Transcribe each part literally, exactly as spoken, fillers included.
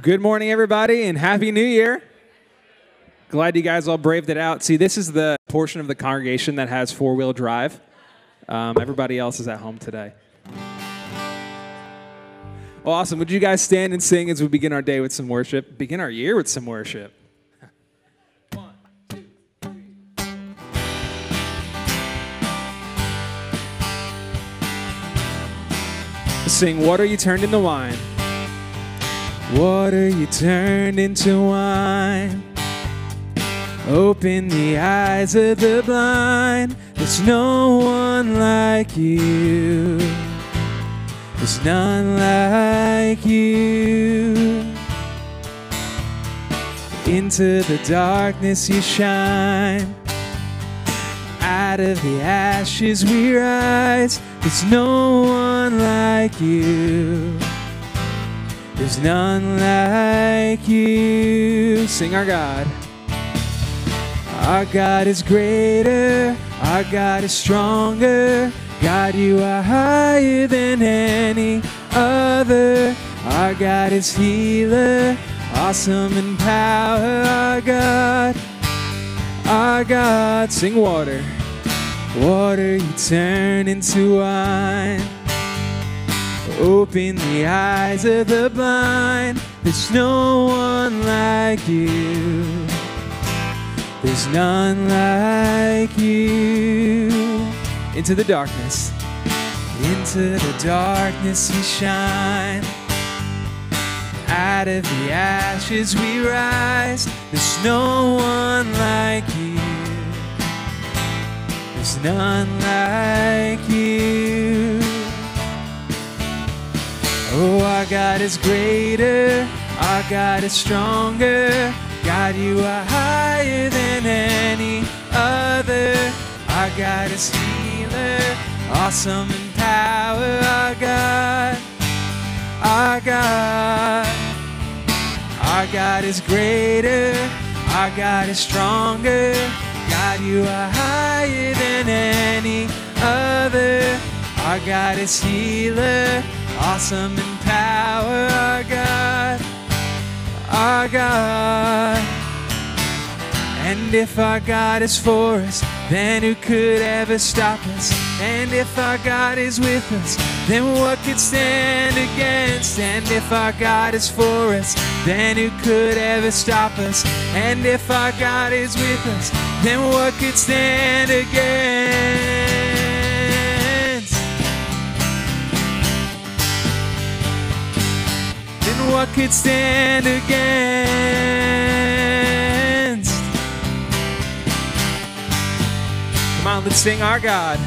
Good morning, everybody, and Happy New Year. Glad you guys all braved it out. See, this is the portion of the congregation that has four-wheel drive. Um, everybody else is at home today. Well, awesome. Would you guys stand and sing as we begin our day with some worship? Begin our year with some worship. One, two, three. Sing, water you turned into wine. Water you turned into wine. Open the eyes of the blind. There's no one like you. There's none like you. Into the darkness you shine. Out of the ashes we rise. There's no one like you. There's none like you. Sing our God. Our God is greater. Our God is stronger. God, you are higher than any other. Our God is healer. Awesome in power. Our God. Our God. Sing water. Water you turn into wine. Open the eyes of the blind. There's no one like you. There's none like you. Into the darkness. Into the darkness you shine. Out of the ashes we rise. There's no one like you. There's none like you. Oh, our God is greater, our God is stronger. God, you are higher than any other. Our God is healer, awesome in power. Our God, our God, our God is greater, our God is stronger. God, you are higher than any other. Our God is healer, awesome in power, our God, our God. And if our God is for us, then who could ever stop us? And if our God is with us, then what could stand against? And if our God is for us, then who could ever stop us? And if our God is with us, then what could stand against? What could stand against? Come on, let's sing our God.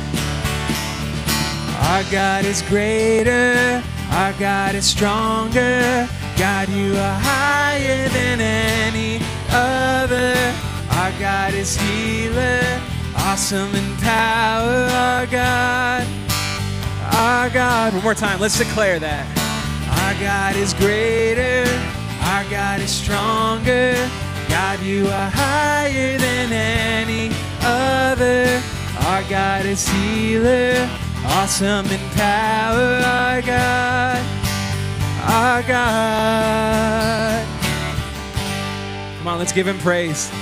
Our God is greater, our God is stronger. God, you are higher than any other. Our God is healer, awesome in power. Our God, our God. One more time, let's declare that. Our God is greater, our God is stronger. God, you are higher than any other. Our God is healer, awesome in power. Our God, our God. Come on, let's give him praise.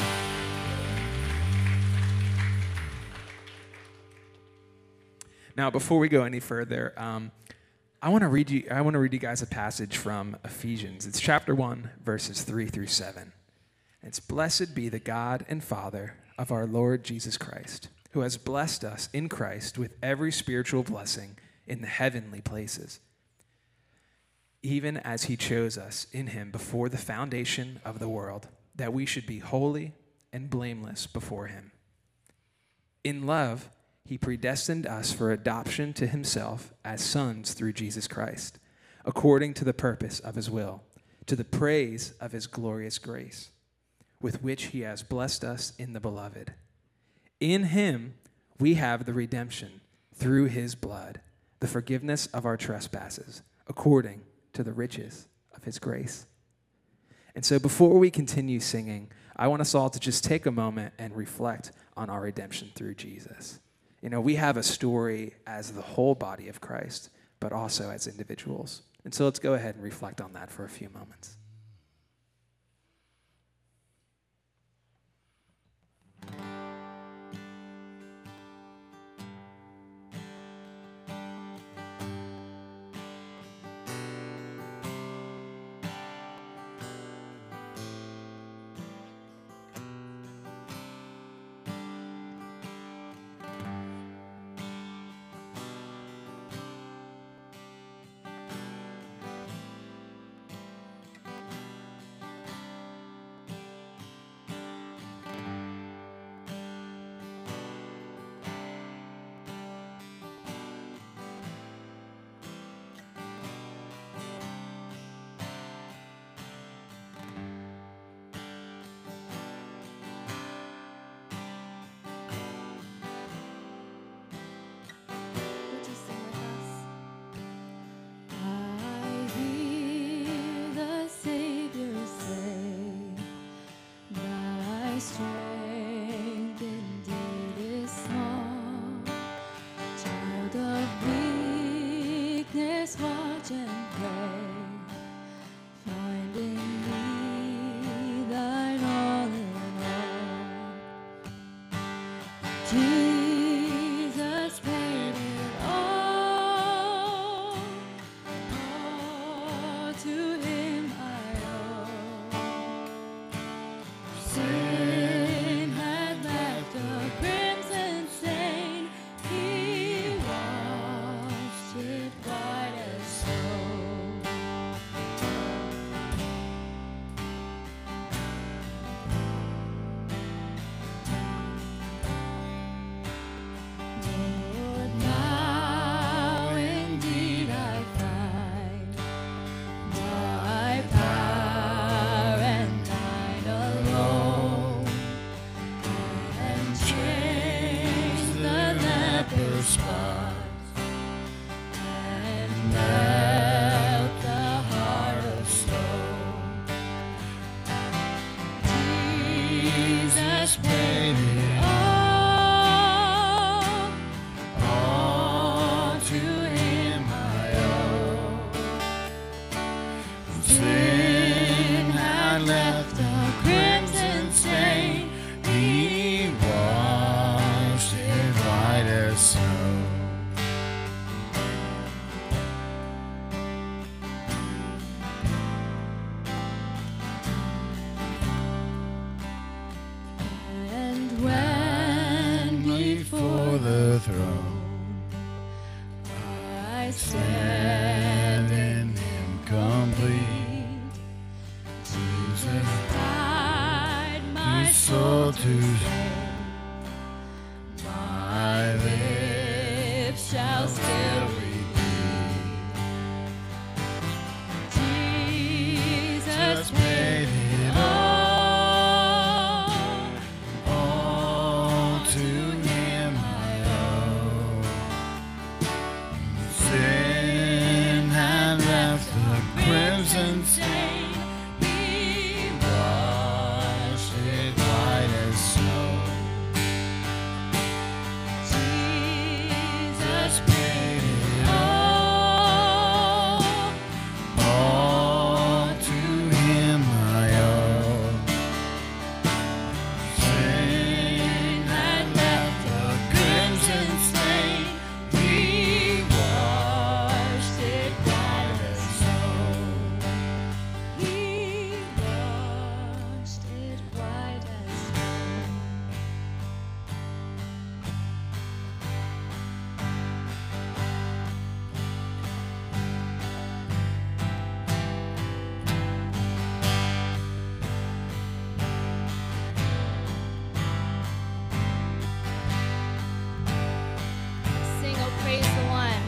Now, before we go any further, um, I want to read you. I want to read you guys a passage from Ephesians. It's chapter one, verses three through seven. It's blessed be the God and Father of our Lord Jesus Christ, who has blessed us in Christ with every spiritual blessing in the heavenly places, even as he chose us in him before the foundation of the world, that we should be holy and blameless before him. In love, he predestined us for adoption to himself as sons through Jesus Christ, according to the purpose of his will, to the praise of his glorious grace, with which he has blessed us in the beloved. In him we have the redemption through his blood, the forgiveness of our trespasses, according to the riches of his grace. And so before we continue singing, I want us all to just take a moment and reflect on our redemption through Jesus. You know, we have a story as the whole body of Christ, but also as individuals. And so let's go ahead and reflect on that for a few moments. able to say, my lips shall still repeat, Jesus paid it all, all to him I owe. Sin had left the crimson stain, he washed it white as snow. Jesus paid it all, all to him I owe. Sin had left a crimson stain, he washed it white as snow. He washed it white as snow. Sing, oh, praise the one.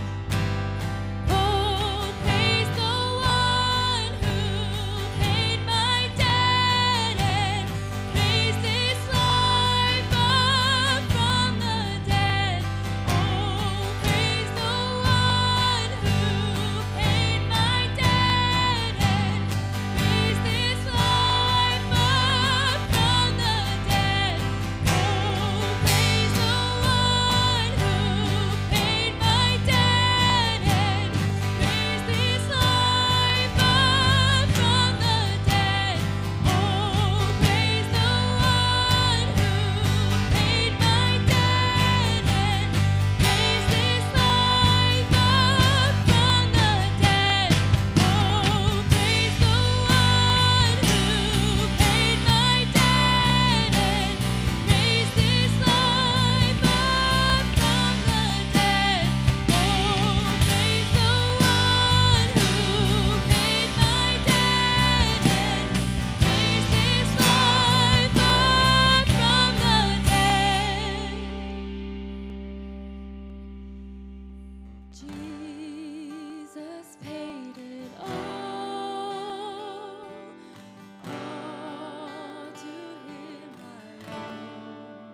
Oh, praise the one who paid my debt and raised this life up from the dead. Oh, praise the one who paid my debt and raised this life up from the dead. Oh, praise the one who paid my debt and raised this life up from the dead. Oh, praise the one who paid my debt and raised this life up from the dead. Oh, praise the one who paid my debt and raised this life up from the dead. Oh, praise the one who paid my debt and raised this life up from the dead. Jesus paid it all, all to him I owe.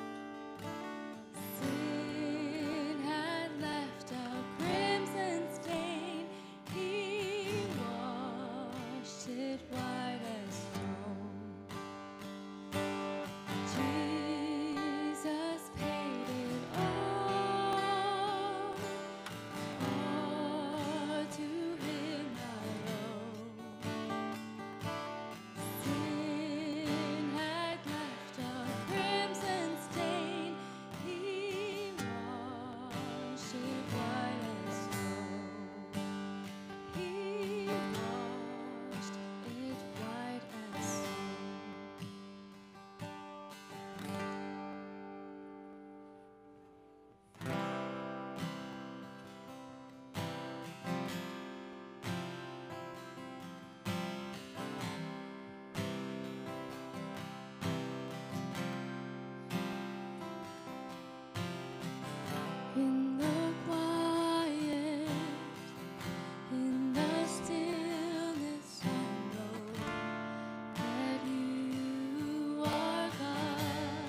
Sin had left a crimson stain, he washed it white as snow. Jesus paid it all, all to him I owe. Sin had left a crimson stain, he washed it white as snow. He washed it white as snow. In the quiet, in the stillness, I know that you are God.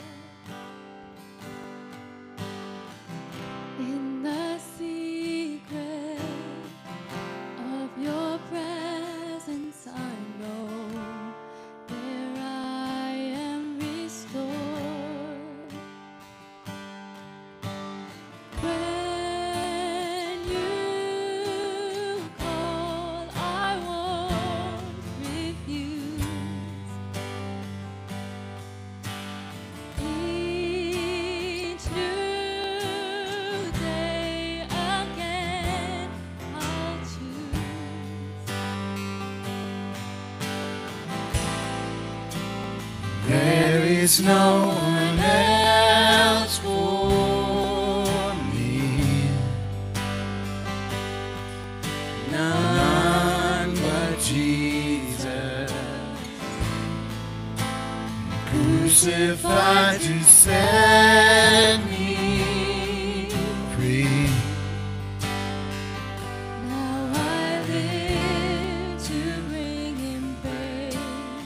In the secret of your presence, I know there I am restored. When you call, I won't refuse. Each new day again, I'll choose. There is no one else for me, none but Jesus. crucified to set me free. Now I live to bring Him praise.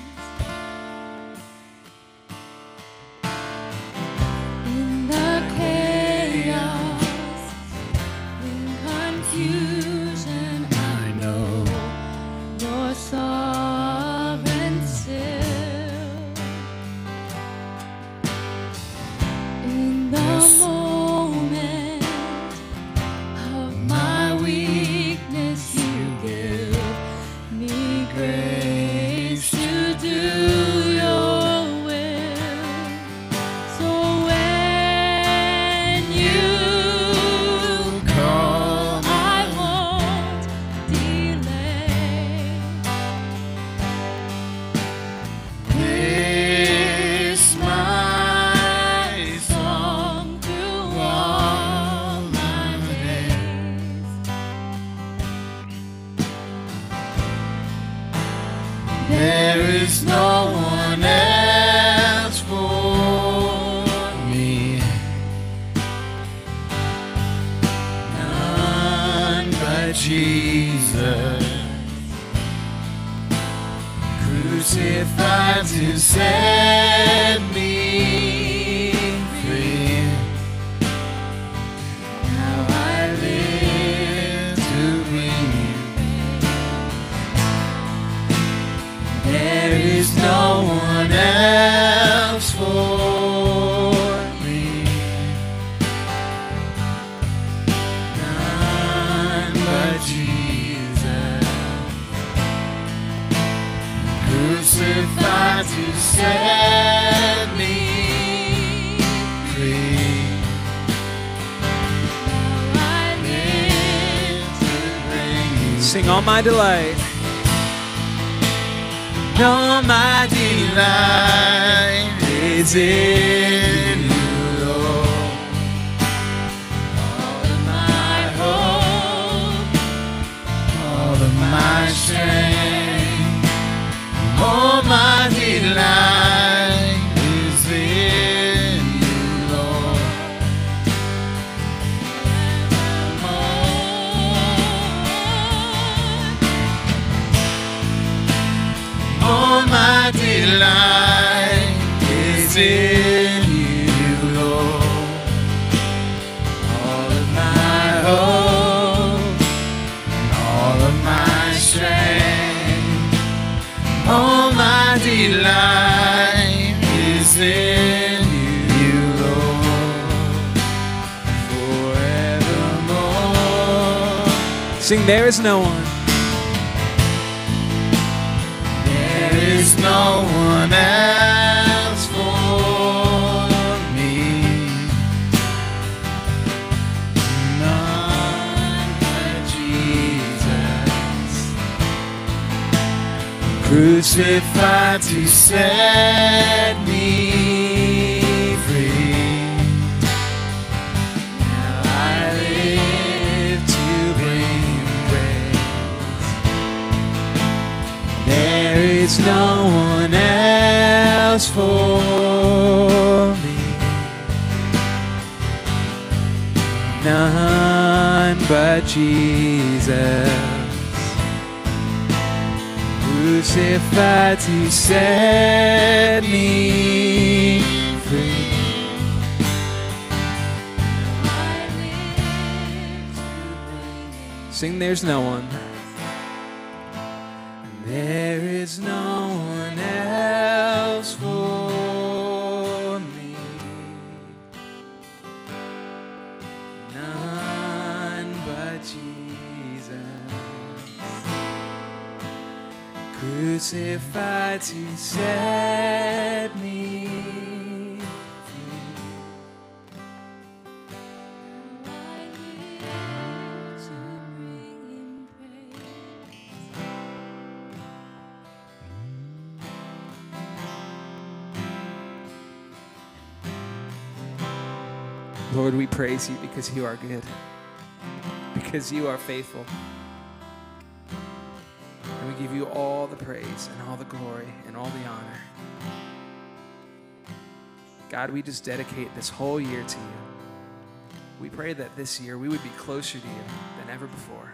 In the chaos, in confusion, I know You're sovereign still. In the moment of my weakness, You give me grace to do Your will. So when You Call I won't delay. this my Song through all my days. There is no one else for me, none but Jesus, crucified to set me free. Now I live to bring You. There is no one else for me, none but Jesus, crucified to set me free. I live To bring You. Sing all my delight. All my delight is in You, Lord. All of my hope, all of my strength, all my delight is in You, Lord. All my delight is in You, Lord. All of my hope, all of my strength, all my delight is in You, Lord. Forevermore. Sing There Is No One. There is no one else for me, none but Jesus, crucified to set me free. Now I live to bring praise. There is no one else for me, none but Jesus, crucified to set me free. I live to bring Him. Sing There's No One. There is no one else for me, none but Jesus, crucified to set me free. I live to bring Him praise. Lord, we praise You because You are good, because You are faithful. And we give You all the praise and all the glory and all the honor. God, we just dedicate this whole year to you. We pray that this year we would be closer to you than ever before.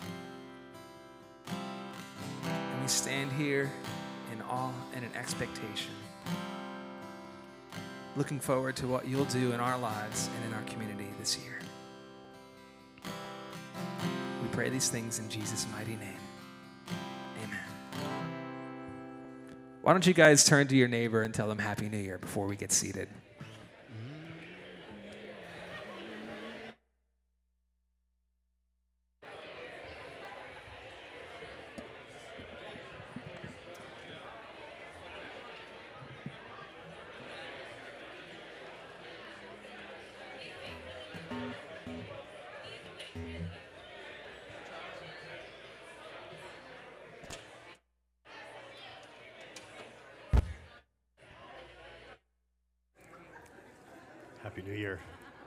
And we stand here in awe and in expectation, looking forward to what you'll do in our lives and in our community this year. We pray these things in Jesus' mighty name. Amen. Why don't you guys turn to your neighbor and tell them Happy New Year before we get seated? Happy New Year.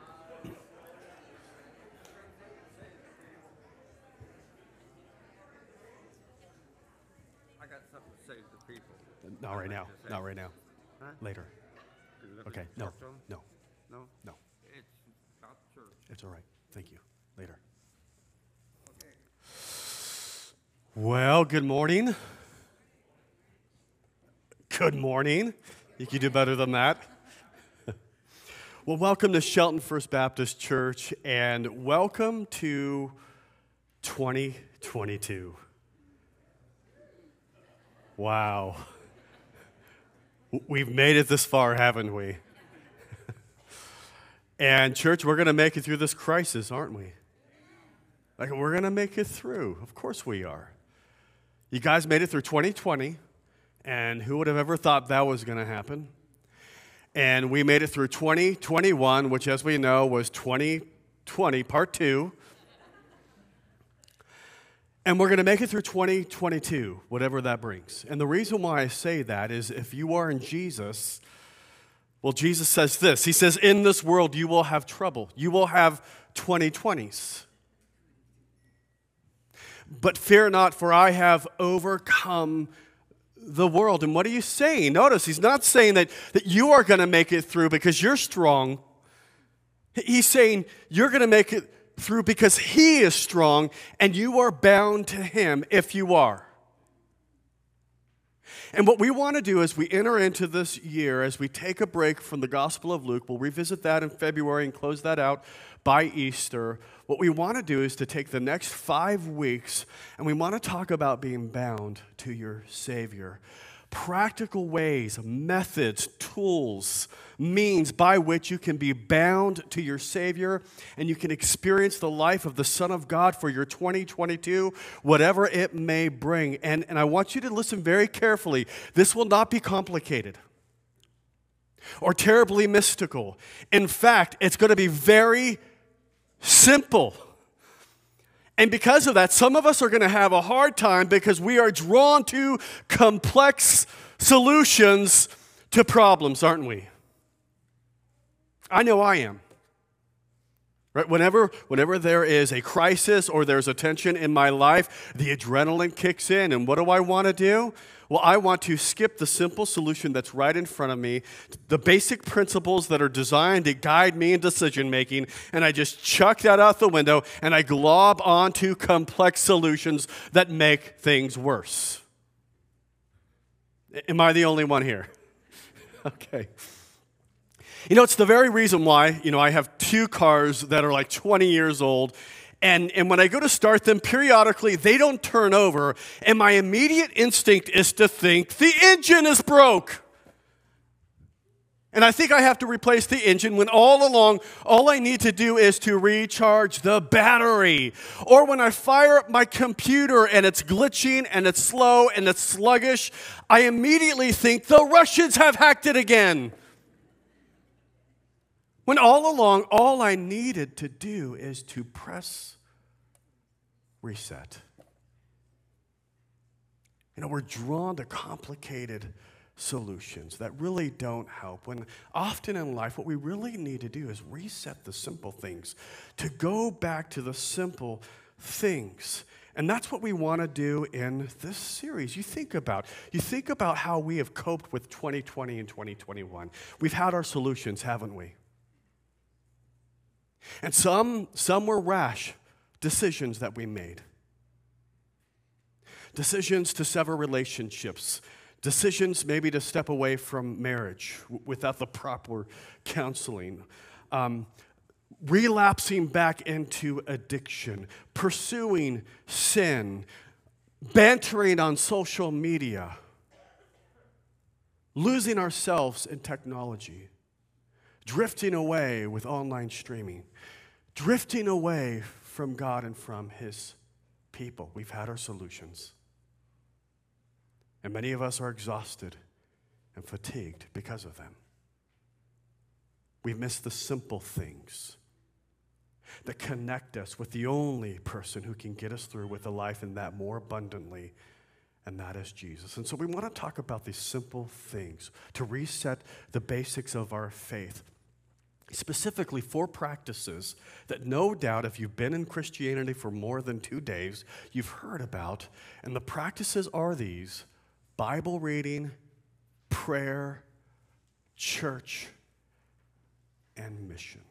I got something to say to the people. Not right now. to say. Not right now. Huh? Later. You looking Okay. to No. talk to 'em? No. No? No. It's about the church. It's all right. Thank you. Later. Okay. Well, good morning. Good morning. You can do better than that. Well, welcome to Shelton First Baptist Church, and welcome to twenty twenty-two. Wow. We've made it this far, haven't we? And church, we're going to make it through this crisis, aren't we? Like, we're going to make it through. Of course we are. You guys made it through twenty twenty, and who would have ever thought that was going to happen? And we made it through twenty twenty-one, which, as we know, was twenty twenty, part two. And we're going to make it through twenty twenty-two, whatever that brings. And the reason why I say that is if you are in Jesus, well, Jesus says this. He says, in this world you will have trouble. You will have twenty twenties. But fear not, for I have overcome the world. And what are you saying? Notice, he's not saying that, that you are going to make it through because you're strong. He's saying you're going to make it through because he is strong and you are bound to him if you are. And what we want to do as we enter into this year, as we take a break from the Gospel of Luke, we'll revisit that in February and close that out by Easter. What we want to do is to take the next five weeks and we want to talk about being bound to your Savior. Practical ways, methods, tools, means by which you can be bound to your Savior and you can experience the life of the Son of God for your twenty twenty-two, whatever it may bring. And, and I want you to listen very carefully. This will not be complicated or terribly mystical. In fact, it's going to be very simple. And because of that, some of us are going to have a hard time because we are drawn to complex solutions to problems, aren't we? I know I am. Right? Whenever, whenever there is a crisis or there's a tension in my life, the adrenaline kicks in. And what do I want to do? Well, I want to skip the simple solution that's right in front of me, the basic principles that are designed to guide me in decision making, and I just chuck that out the window and I glob onto complex solutions that make things worse. Am I the only one here? Okay. You know, it's the very reason why, you know, I have two cars that are like twenty years old, and, and when I go to start them, periodically, they don't turn over, and my immediate instinct is to think, the engine is broke. And I think I have to replace the engine when all along, all I need to do is to recharge the battery. Or when I fire up my computer and it's glitching and it's slow and it's sluggish, I immediately think the Russians have hacked it again. When all along, all I needed to do is to press reset. You know, we're drawn to complicated solutions that really don't help. When often in life, what we really need to do is reset the simple things, to go back to the simple things. And that's what we want to do in this series. You think about, you think about how we have coped with twenty twenty and twenty twenty-one. We've had our solutions, haven't we? And some, some were rash decisions that we made. Decisions to sever relationships. Decisions maybe to step away from marriage w- without the proper counseling. Um, relapsing back into addiction. Pursuing sin. Bantering on social media. Losing ourselves in technology. Drifting away with online streaming. Drifting away from God and from His people. We've had our solutions. And many of us are exhausted and fatigued because of them. We've missed the simple things that connect us with the only person who can get us through with a life and that more abundantly, and that is Jesus. And so we want to talk about these simple things to reset the basics of our faith. Specifically, four practices that no doubt, if you've been in Christianity for more than two days, you've heard about. And the practices are these: Bible reading, prayer, church, and mission.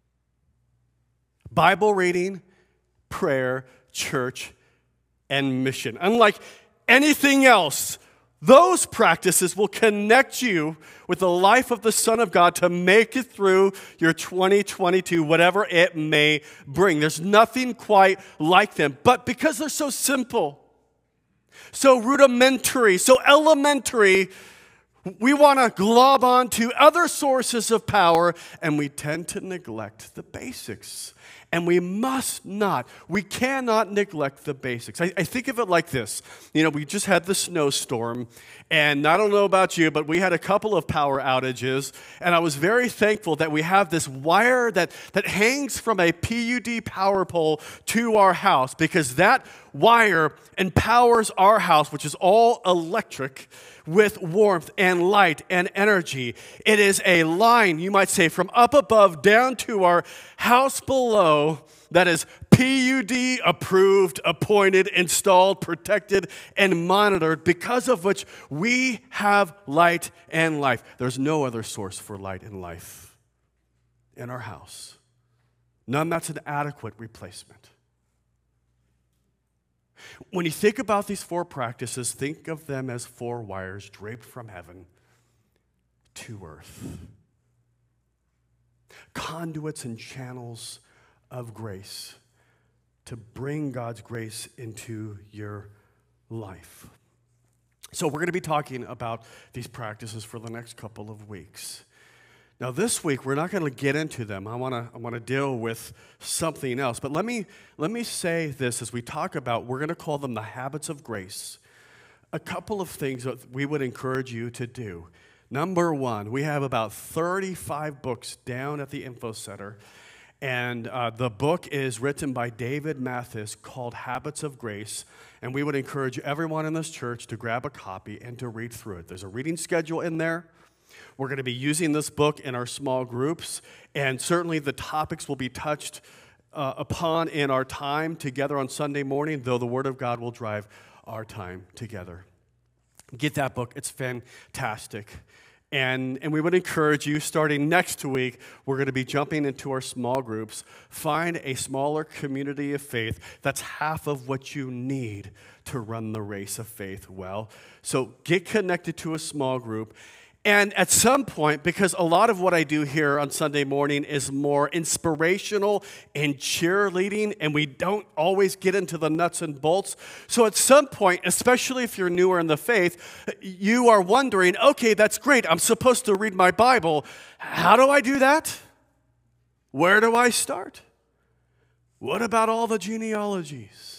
Bible reading, prayer, church, and mission. Unlike anything else, those practices will connect you with the life of the Son of God to make it through your twenty twenty-two, whatever it may bring. There's nothing quite like them. But because they're so simple, so rudimentary, so elementary, we want to glob on to other sources of power, and we tend to neglect the basics. And we must not, we cannot neglect the basics. I, I think of it like this. You know, we just had the snowstorm, and I don't know about you, but we had a couple of power outages, and I was very thankful that we have this wire that, that hangs from a P U D power pole to our house, because that wire empowers our house, which is all electric, with warmth and light and energy. It is a line, you might say, from up above down to our house below that is P U D approved, appointed, installed, protected, and monitored, because of which we have light and life. There's no other source for light and life in our house. None that's an adequate replacement. When you think about these four practices, think of them as four wires draped from heaven to earth. Conduits and channels of grace to bring God's grace into your life. So we're going to be talking about these practices for the next couple of weeks. Now, this week, we're not going to get into them. I want to I want to deal with something else. But let me, let me say this as we talk about, we're going to call them the habits of grace. A couple of things that we would encourage you to do. Number one, we have about thirty-five books down at the Info Center. And uh, the book is written by David Mathis called Habits of Grace. And we would encourage everyone in this church to grab a copy and to read through it. There's a reading schedule in there. We're going to be using this book in our small groups, and certainly the topics will be touched uh, upon in our time together on Sunday morning, though the Word of God will drive our time together. Get that book. It's fantastic. And, and we would encourage you, starting next week, we're going to be jumping into our small groups. Find a smaller community of faith. That's half of what you need to run the race of faith well. So get connected to a small group. And at some point, because a lot of what I do here on Sunday morning is more inspirational and cheerleading, and we don't always get into the nuts and bolts. So at some point, especially if you're newer in the faith, you are wondering, okay, that's great. I'm supposed to read my Bible. How do I do that? Where do I start? What about all the genealogies?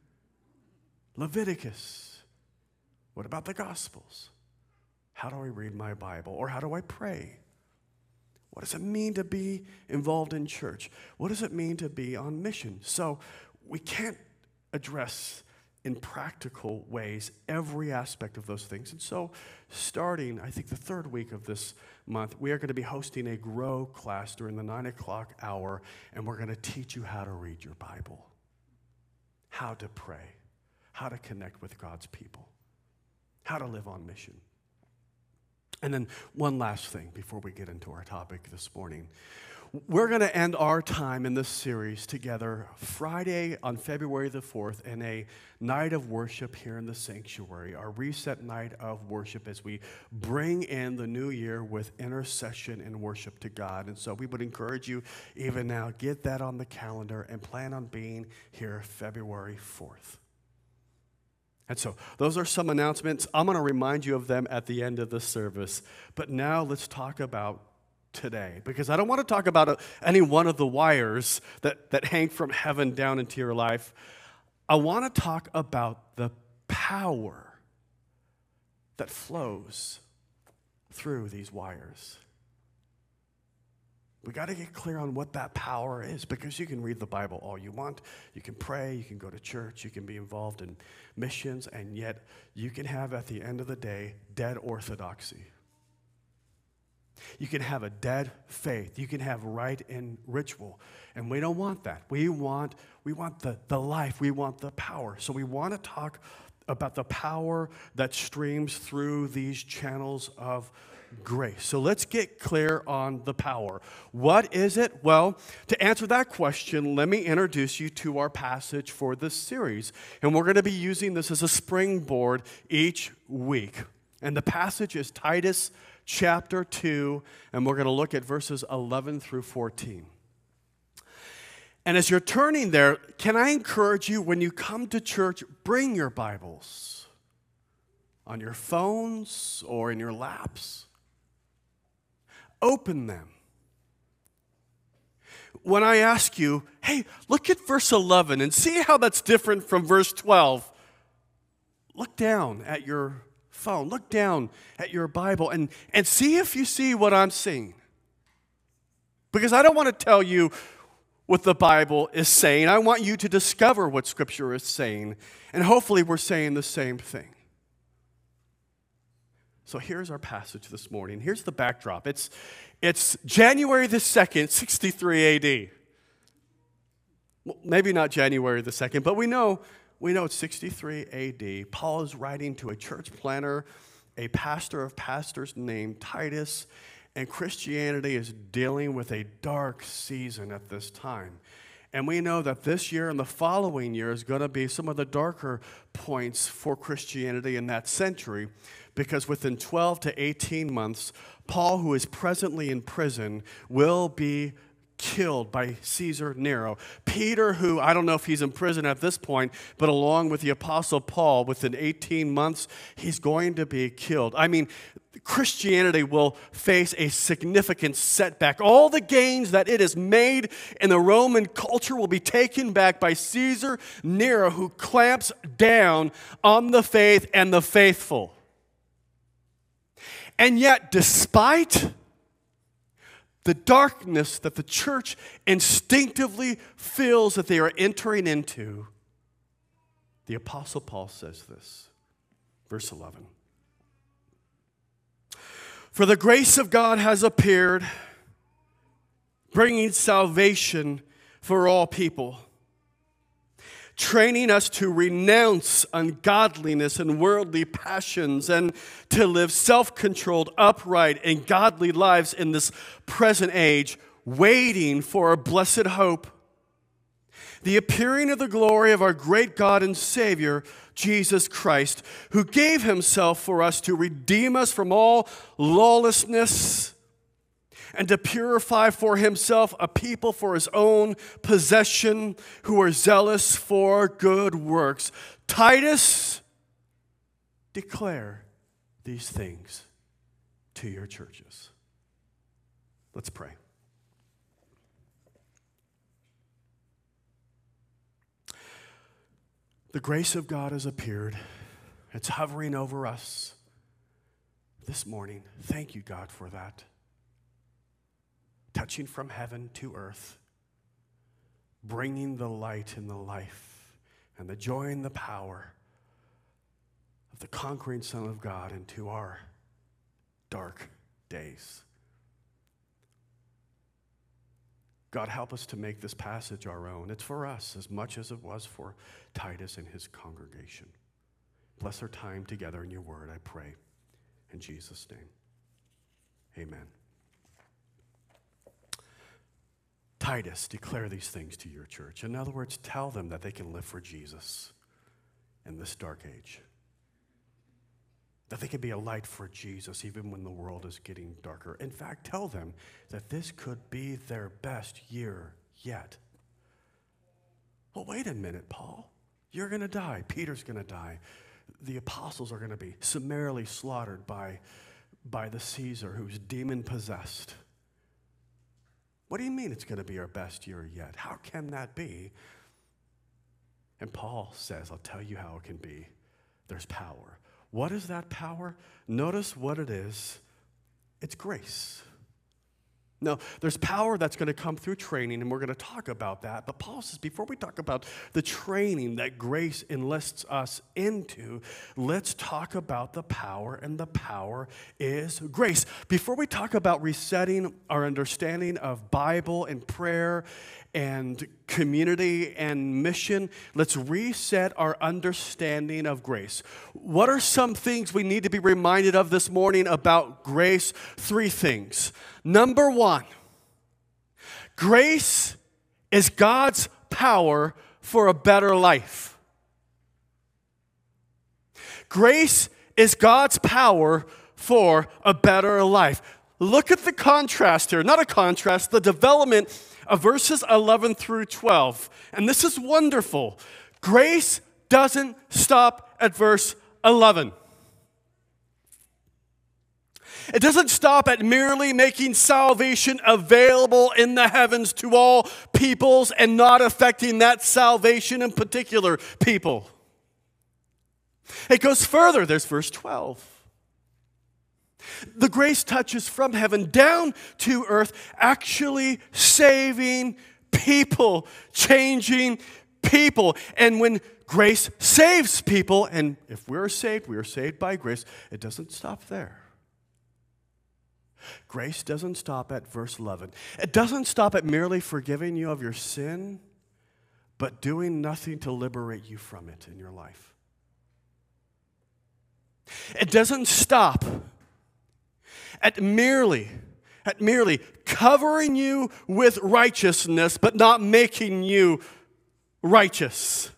Leviticus. What about the Gospels? How do I read my Bible? Or how do I pray? What does it mean to be involved in church? What does it mean to be on mission? So we can't address in practical ways every aspect of those things. And so starting, I think, the third week of this month, we are going to be hosting a Grow class during the nine o'clock hour, and we're going to teach you how to read your Bible. how to pray, how to connect with God's people, how to live on mission. And then one last thing before we get into our topic this morning. We're going to end our time in this series together Friday on February the fourth in a night of worship here in the sanctuary, our reset night of worship as we bring in the new year with intercession and worship to God. And so we would encourage you even now, get that on the calendar and plan on being here February fourth. And so those are some announcements. I'm going to remind you of them at the end of the service. But now let's talk about today, because I don't want to talk about uh, any one of the wires that, that hang from heaven down into your life. I want to talk about the power that flows through these wires. We got to get clear on what that power is, because you can read the Bible all you want. You can pray, you can go to church, you can be involved in missions, and yet you can have at the end of the day dead orthodoxy. You can have a dead faith. You can have rite and ritual. And we don't want that. We want, we want the, the life. We want the power. So we want to talk about the power that streams through these channels of grace. So let's get clear on the power. What is it? Well, to answer that question, let me introduce you to our passage for this series. And we're going to be using this as a springboard each week. And the passage is Titus chapter two, and we're going to look at verses eleven through fourteen. And as you're turning there, can I encourage you, when you come to church, bring your Bibles on your phones or in your laps. Open them. When I ask you, hey, look at verse eleven and see how that's different from verse twelve, look down at your phone, look down at your Bible and, and see if you see what I'm seeing. Because I don't want to tell you what the Bible is saying. I want you to discover what Scripture is saying. And hopefully we're saying the same thing. So here's our passage this morning. Here's the backdrop. It's, it's January the second, sixty-three A D. Well, maybe not January the second, but we know We know it's sixty-three A D. Paul is writing to a church planner, a pastor of pastors named Titus, and Christianity is dealing with a dark season at this time. And we know that this year and the following year is going to be some of the darker points for Christianity in that century, because within twelve to eighteen months, Paul, who is presently in prison, will be killed by Caesar Nero. Peter, who I don't know if he's in prison at this point, but along with the Apostle Paul, within eighteen months, he's going to be killed. I mean, Christianity will face a significant setback. All the gains that it has made in the Roman culture will be taken back by Caesar Nero, who clamps down on the faith and the faithful. And yet, despite the darkness that the church instinctively feels that they are entering into, the Apostle Paul says this, verse eleven. For the grace of God has appeared, bringing salvation for all people, training us to renounce ungodliness and worldly passions and to live self-controlled, upright, and godly lives in this present age, waiting for a blessed hope, the appearing of the glory of our great God and Savior, Jesus Christ, who gave himself for us to redeem us from all lawlessness and to purify for himself a people for his own possession who are zealous for good works. Titus, declare these things to your churches. Let's pray. The grace of God has appeared. It's hovering over us this morning. Thank you, God, for that. Touching from heaven to earth, bringing the light and the life and the joy and the power of the conquering Son of God into our dark days. God, help us to make this passage our own. It's for us as much as it was for Titus and his congregation. Bless our time together in your word, I pray. In Jesus' name, amen. Titus, declare these things to your church. In other words, tell them that they can live for Jesus in this dark age. That they can be a light for Jesus even when the world is getting darker. In fact, tell them that this could be their best year yet. Well, wait a minute, Paul. You're going to die. Peter's going to die. The apostles are going to be summarily slaughtered by, by the Caesar who's demon-possessed. What do you mean it's going to be our best year yet? How can that be? And Paul says, I'll tell you how it can be. There's power. What is that power? Notice what it is. It's grace. No, there's power that's going to come through training, and we're going to talk about that. But Paul says, before we talk about the training that grace enlists us into, let's talk about the power, and the power is grace. Before we talk about resetting our understanding of Bible and prayer and community and mission, let's reset our understanding of grace. What are some things we need to be reminded of this morning about grace? Three things. Number one, grace is God's power for a better life. Grace is God's power for a better life. Look at the contrast here. Not a contrast, the development of verses eleven through twelve. And this is wonderful. Grace doesn't stop at verse eleven. It doesn't stop at merely making salvation available in the heavens to all peoples and not affecting that salvation in particular people. It goes further. There's verse twelve. The grace touches from heaven down to earth, actually saving people, changing people. And when grace saves people, and if we're saved, we are saved by grace, it doesn't stop there. Grace doesn't stop at verse eleven. It doesn't stop at merely forgiving you of your sin, but doing nothing to liberate you from it in your life. It doesn't stop at merely, at merely covering you with righteousness, but not making you righteous.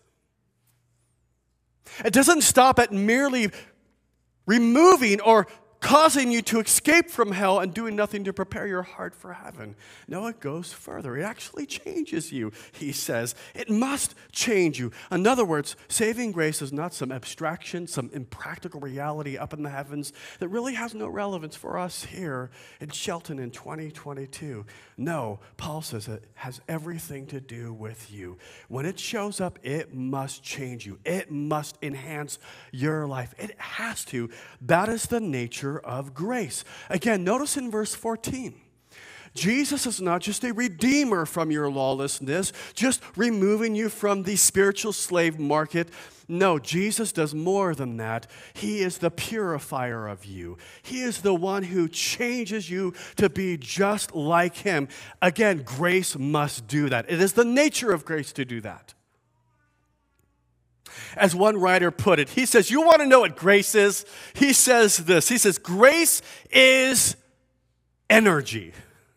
It doesn't stop at merely removing or causing you to escape from hell and doing nothing to prepare your heart for heaven. No, it goes further. It actually changes you, he says. It must change you. In other words, saving grace is not some abstraction, some impractical reality up in the heavens that really has no relevance for us here in Shelton in twenty twenty-two. No, Paul says it has everything to do with you. When it shows up, it must change you. It must enhance your life. It has to. That is the nature of grace. Again, notice in verse fourteen, Jesus is not just a redeemer from your lawlessness, just removing you from the spiritual slave market. No, Jesus does more than that. He is the purifier of you. He is the one who changes you to be just like him. Again, grace must do that. It is the nature of grace to do that. As one writer put it, he says, you want to know what grace is? He says this, he says, grace is energy.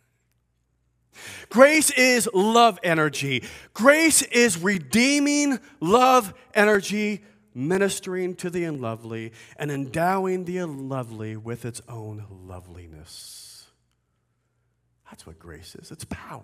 Grace is love energy. Grace is redeeming love energy, ministering to the unlovely and endowing the unlovely with its own loveliness. That's what grace is. It's power.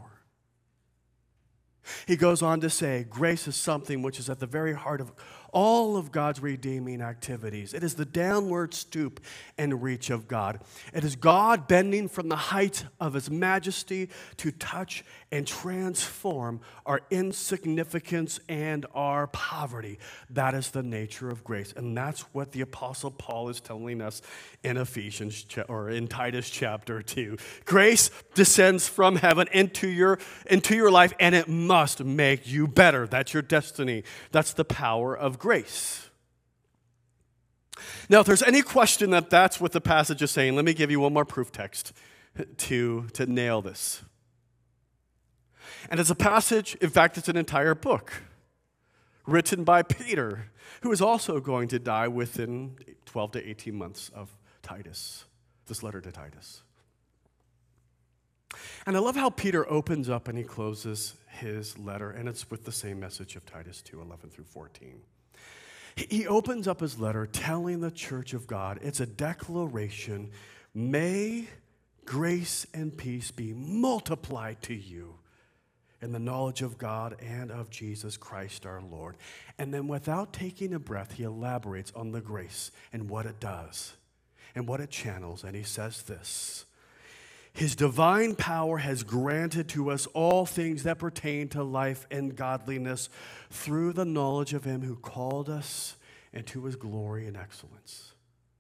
He goes on to say, grace is something which is at the very heart of all of God's redeeming activities. It is the downward stoop and reach of God. It is God bending from the height of his majesty to touch and transform our insignificance and our poverty. That is the nature of grace. And that's what the Apostle Paul is telling us in Ephesians or in Titus chapter two. Grace descends from heaven into your, into your life, and it must make you better. That's your destiny. That's the power of grace. Now, if there's any question that that's what the passage is saying, let me give you one more proof text to, to nail this. And it's a passage, in fact, it's an entire book written by Peter, who is also going to die within twelve to eighteen months of Titus, this letter to Titus. And I love how Peter opens up and he closes his letter, and it's with the same message of Titus two, eleven through fourteen. He opens up his letter telling the church of God, it's a declaration, may grace and peace be multiplied to you in the knowledge of God and of Jesus Christ our Lord. And then without taking a breath, he elaborates on the grace and what it does and what it channels. And he says this, his divine power has granted to us all things that pertain to life and godliness through the knowledge of him who called us into his glory and excellence.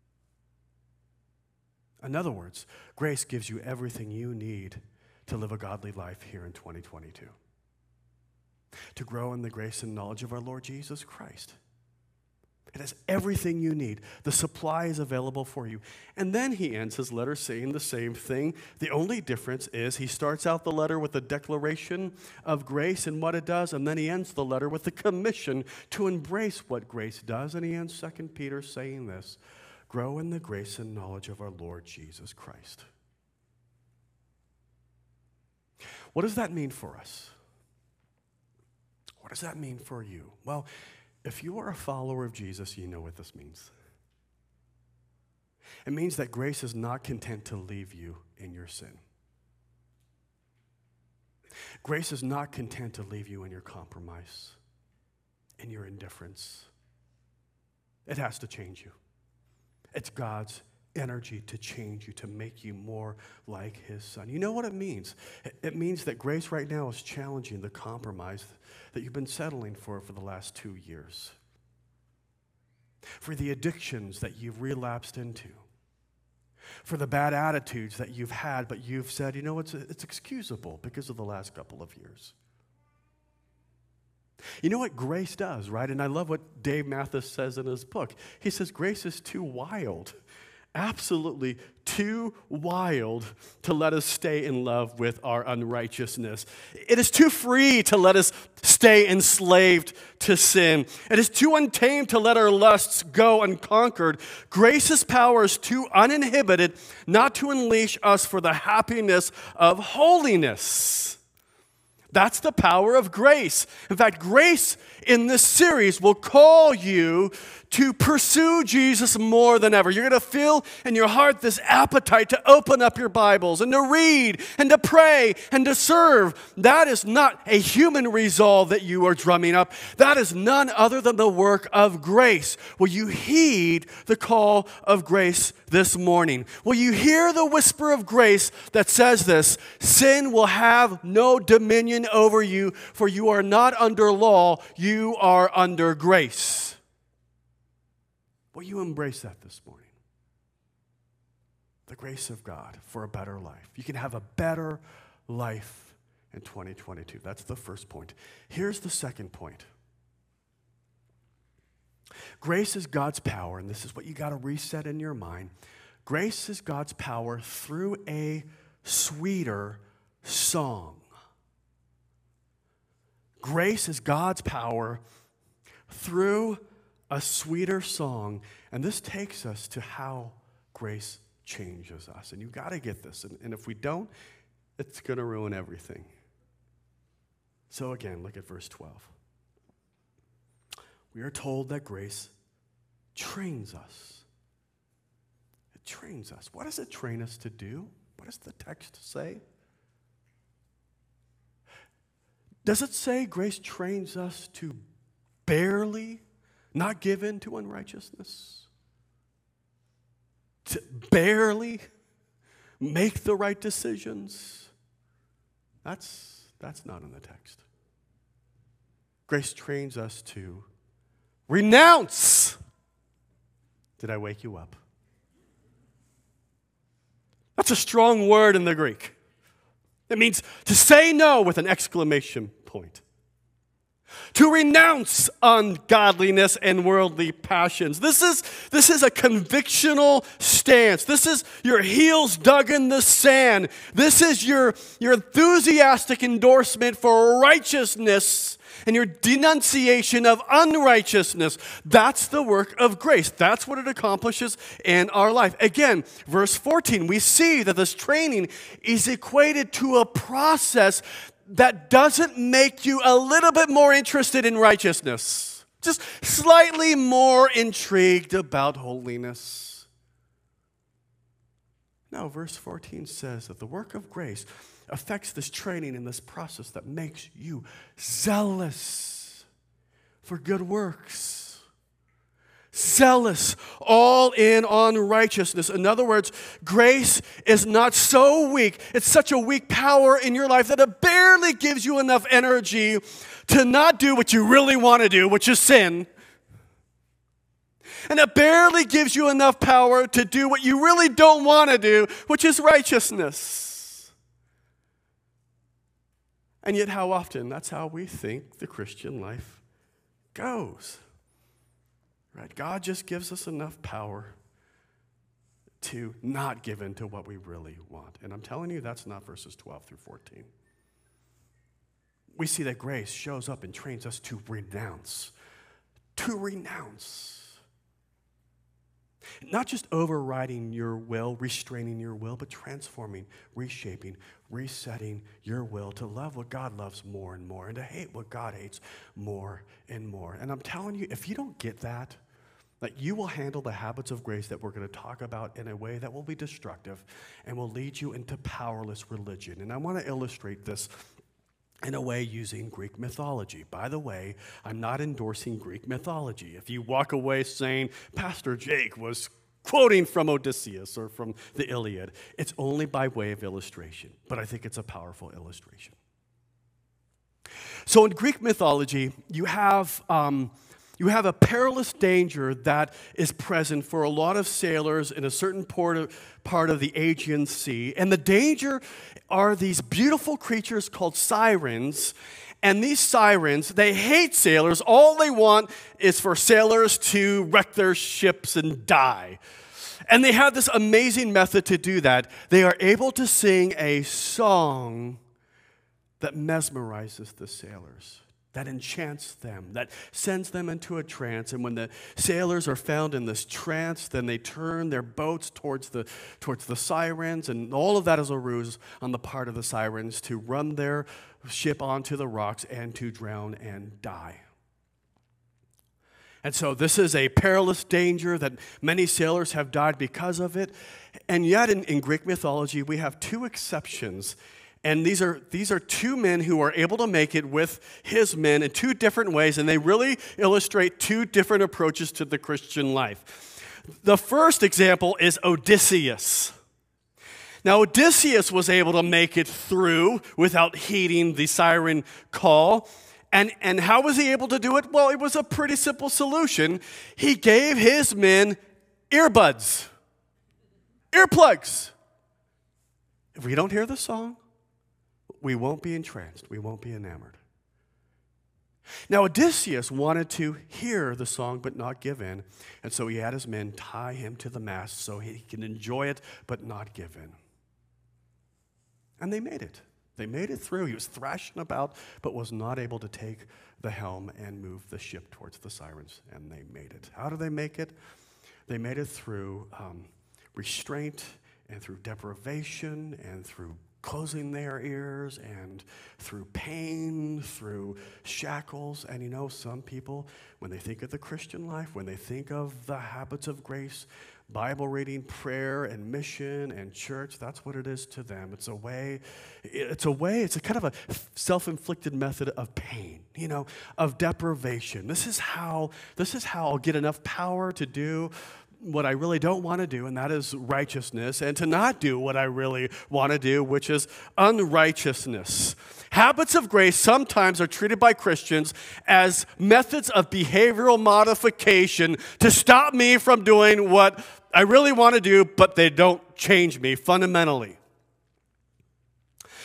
In other words, grace gives you everything you need to live a godly life here in twenty twenty-two. To grow in the grace and knowledge of our Lord Jesus Christ. It has everything you need. The supply is available for you. And then he ends his letter saying the same thing. The only difference is he starts out the letter with a declaration of grace and what it does, and then he ends the letter with the commission to embrace what grace does. And he ends Second Peter saying this, grow in the grace and knowledge of our Lord Jesus Christ. What does that mean for us? What does that mean for you? Well, if you are a follower of Jesus, you know what this means. It means that grace is not content to leave you in your sin. Grace is not content to leave you in your compromise, in your indifference. It has to change you. It's God's energy to change you, to make you more like his son. You know what it means? It means that grace right now is challenging the compromise that you've been settling for for the last two years. For the addictions that you've relapsed into. For the bad attitudes that you've had, but you've said, you know, it's, it's excusable because of the last couple of years. You know what grace does, right? And I love what Dave Mathis says in his book. He says grace is too wild. Absolutely too wild to let us stay in love with our unrighteousness. It is too free to let us stay enslaved to sin. It is too untamed to let our lusts go unconquered. Grace's power is too uninhibited not to unleash us for the happiness of holiness. That's the power of grace. In fact, grace in this series will call you to pursue Jesus more than ever. You're going to feel in your heart this appetite to open up your Bibles and to read and to pray and to serve. That is not a human resolve that you are drumming up. That is none other than the work of grace. Will you heed the call of grace this morning? Will you hear the whisper of grace that says this, sin will have no dominion over you, for you are not under law, you are under grace. Will you embrace that this morning? The grace of God for a better life. You can have a better life in twenty twenty-two. That's the first point. Here's the second point. Grace is God's power, and this is what you got to reset in your mind. Grace is God's power through a sweeter song. Grace is God's power through a sweeter song. And this takes us to how grace changes us. And you've got to get this. And, and if we don't, it's going to ruin everything. So again, look at verse twelve. We are told that grace trains us. It trains us. What does it train us to do? What does the text say? Does it say grace trains us to barely not give in to unrighteousness? To barely make the right decisions? That's, that's not in the text. Grace trains us to renounce. Did I wake you up? That's a strong word in the Greek. It means to say no with an exclamation point. to renounce ungodliness and worldly passions. This is, this is a convictional stance. This is your heels dug in the sand. This is your, your enthusiastic endorsement for righteousness and your denunciation of unrighteousness. That's the work of grace. That's what it accomplishes in our life. Again, verse fourteen, we see that this training is equated to a process that doesn't make you a little bit more interested in righteousness, just slightly more intrigued about holiness. No, verse fourteen says that the work of grace affects this training and this process that makes you zealous for good works. Zealous, all in on righteousness. In other words, grace is not so weak. It's such a weak power in your life that it barely gives you enough energy to not do what you really want to do, which is sin. And it barely gives you enough power to do what you really don't want to do, which is righteousness. And yet, how often that's how we think the Christian life goes. Right? God just gives us enough power to not give in to what we really want. And I'm telling you, that's not verses twelve through fourteen. We see that grace shows up and trains us to renounce. To renounce. Not just overriding your will, restraining your will, but transforming, reshaping, resetting your will to love what God loves more and more and to hate what God hates more and more. And I'm telling you, if you don't get that, that you will handle the habits of grace that we're going to talk about in a way that will be destructive and will lead you into powerless religion. And I want to illustrate this in a way using Greek mythology. By the way, I'm not endorsing Greek mythology. If you walk away saying, Pastor Jake was quoting from Odysseus or from the Iliad, it's only by way of illustration, but I think it's a powerful illustration. So in Greek mythology, you have, um, you have a perilous danger that is present for a lot of sailors in a certain part of, part of the Aegean Sea. And the danger are these beautiful creatures called sirens. And these sirens, they hate sailors. All they want is for sailors to wreck their ships and die. And they have this amazing method to do that. They are able to sing a song that mesmerizes the sailors, that enchants them, that sends them into a trance. And when the sailors are found in this trance, then they turn their boats towards the, towards the sirens, and all of that is a ruse on the part of the sirens to run their ship onto the rocks and to drown and die. And so this is a perilous danger that many sailors have died because of it. And yet in, in Greek mythology, we have two exceptions. And these are, these are two men who are able to make it with his men in two different ways, and they really illustrate two different approaches to the Christian life. The first example is Odysseus. Now, Odysseus was able to make it through without heeding the siren call. And, and how was he able to do it? Well, it was a pretty simple solution. He gave his men earbuds, earplugs. If we don't hear the song, we won't be entranced. We won't be enamored. Now, Odysseus wanted to hear the song but not give in, and so he had his men tie him to the mast so he can enjoy it but not give in. And they made it. They made it through. He was thrashing about but was not able to take the helm and move the ship towards the sirens, and they made it. How did they make it? They made it through um, restraint and through deprivation and through closing their ears and through pain, through shackles. And you know, some people, when they think of the Christian life, when they think of the habits of grace, Bible reading, prayer, and mission, and church, that's what it is to them. It's a way, it's a way, it's a kind of a self-inflicted method of pain, you know, of deprivation. This is how, this is how I'll get enough power to do what I really don't want to do, and that is righteousness, and to not do what I really want to do, which is unrighteousness. Habits of grace sometimes are treated by Christians as methods of behavioral modification to stop me from doing what I really want to do, but they don't change me fundamentally.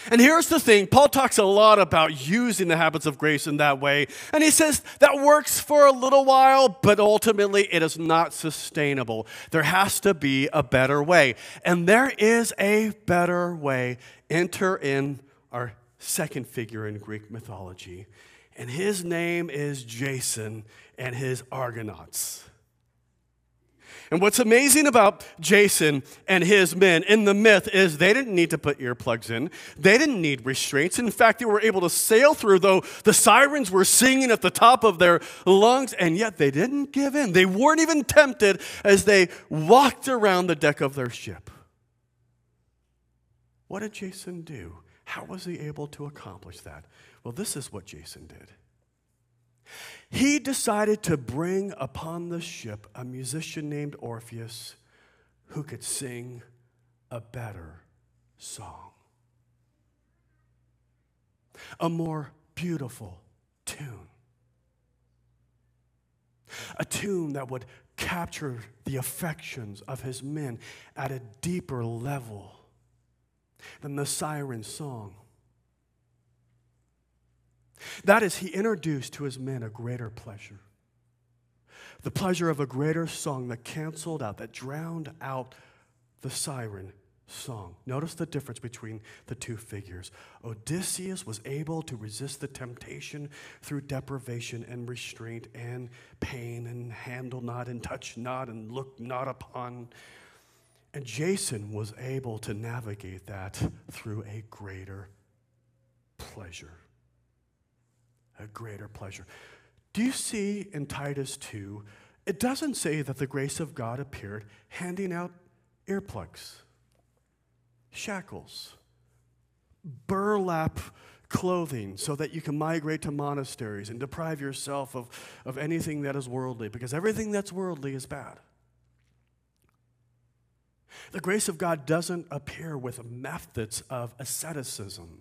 And here's the thing, Paul talks a lot about using the habits of grace in that way. And he says that works for a little while, but ultimately it is not sustainable. There has to be a better way. And there is a better way. Enter in our second figure in Greek mythology. And his name is Jason and his Argonauts. And what's amazing about Jason and his men in the myth is they didn't need to put earplugs in. They didn't need restraints. In fact, they were able to sail through, though the sirens were singing at the top of their lungs, and yet they didn't give in. They weren't even tempted as they walked around the deck of their ship. What did Jason do? How was he able to accomplish that? Well, this is what Jason did. He decided to bring upon the ship a musician named Orpheus who could sing a better song, a more beautiful tune, a tune that would capture the affections of his men at a deeper level than the siren song. That is, he introduced to his men a greater pleasure. The pleasure of a greater song that canceled out, that drowned out the siren song. Notice the difference between the two figures. Odysseus was able to resist the temptation through deprivation and restraint and pain and handle not and touch not and look not upon. And Jason was able to navigate that through a greater pleasure. A greater pleasure. Do you see in Titus two, it doesn't say that the grace of God appeared handing out earplugs, shackles, burlap clothing so that you can migrate to monasteries and deprive yourself of, of anything that is worldly, because everything that's worldly is bad. The grace of God doesn't appear with methods of asceticism.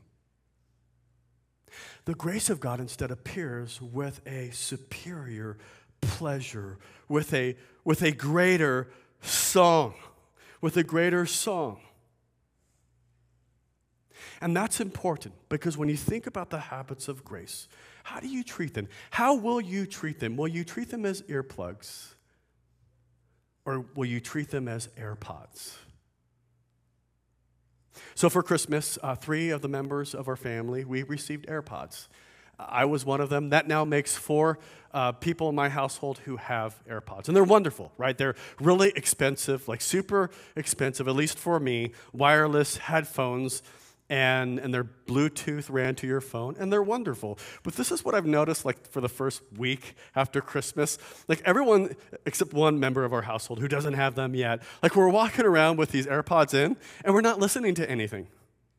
The grace of God instead appears with a superior pleasure, with a, with a greater song, with a greater song. And that's important because when you think about the habits of grace, how do you treat them? How will you treat them? Will you treat them as earplugs? Or will you treat them as AirPods? So for Christmas, uh, three of the members of our family, we received AirPods. I was one of them. That now makes four uh, people in my household who have AirPods. And they're wonderful, right? They're really expensive, like super expensive, at least for me, wireless headphones, and, and they're Bluetooth ran to your phone, and they're wonderful. But this is what I've noticed, like, for the first week after Christmas. Like, everyone except one member of our household who doesn't have them yet, like, we're walking around with these AirPods in, and we're not listening to anything.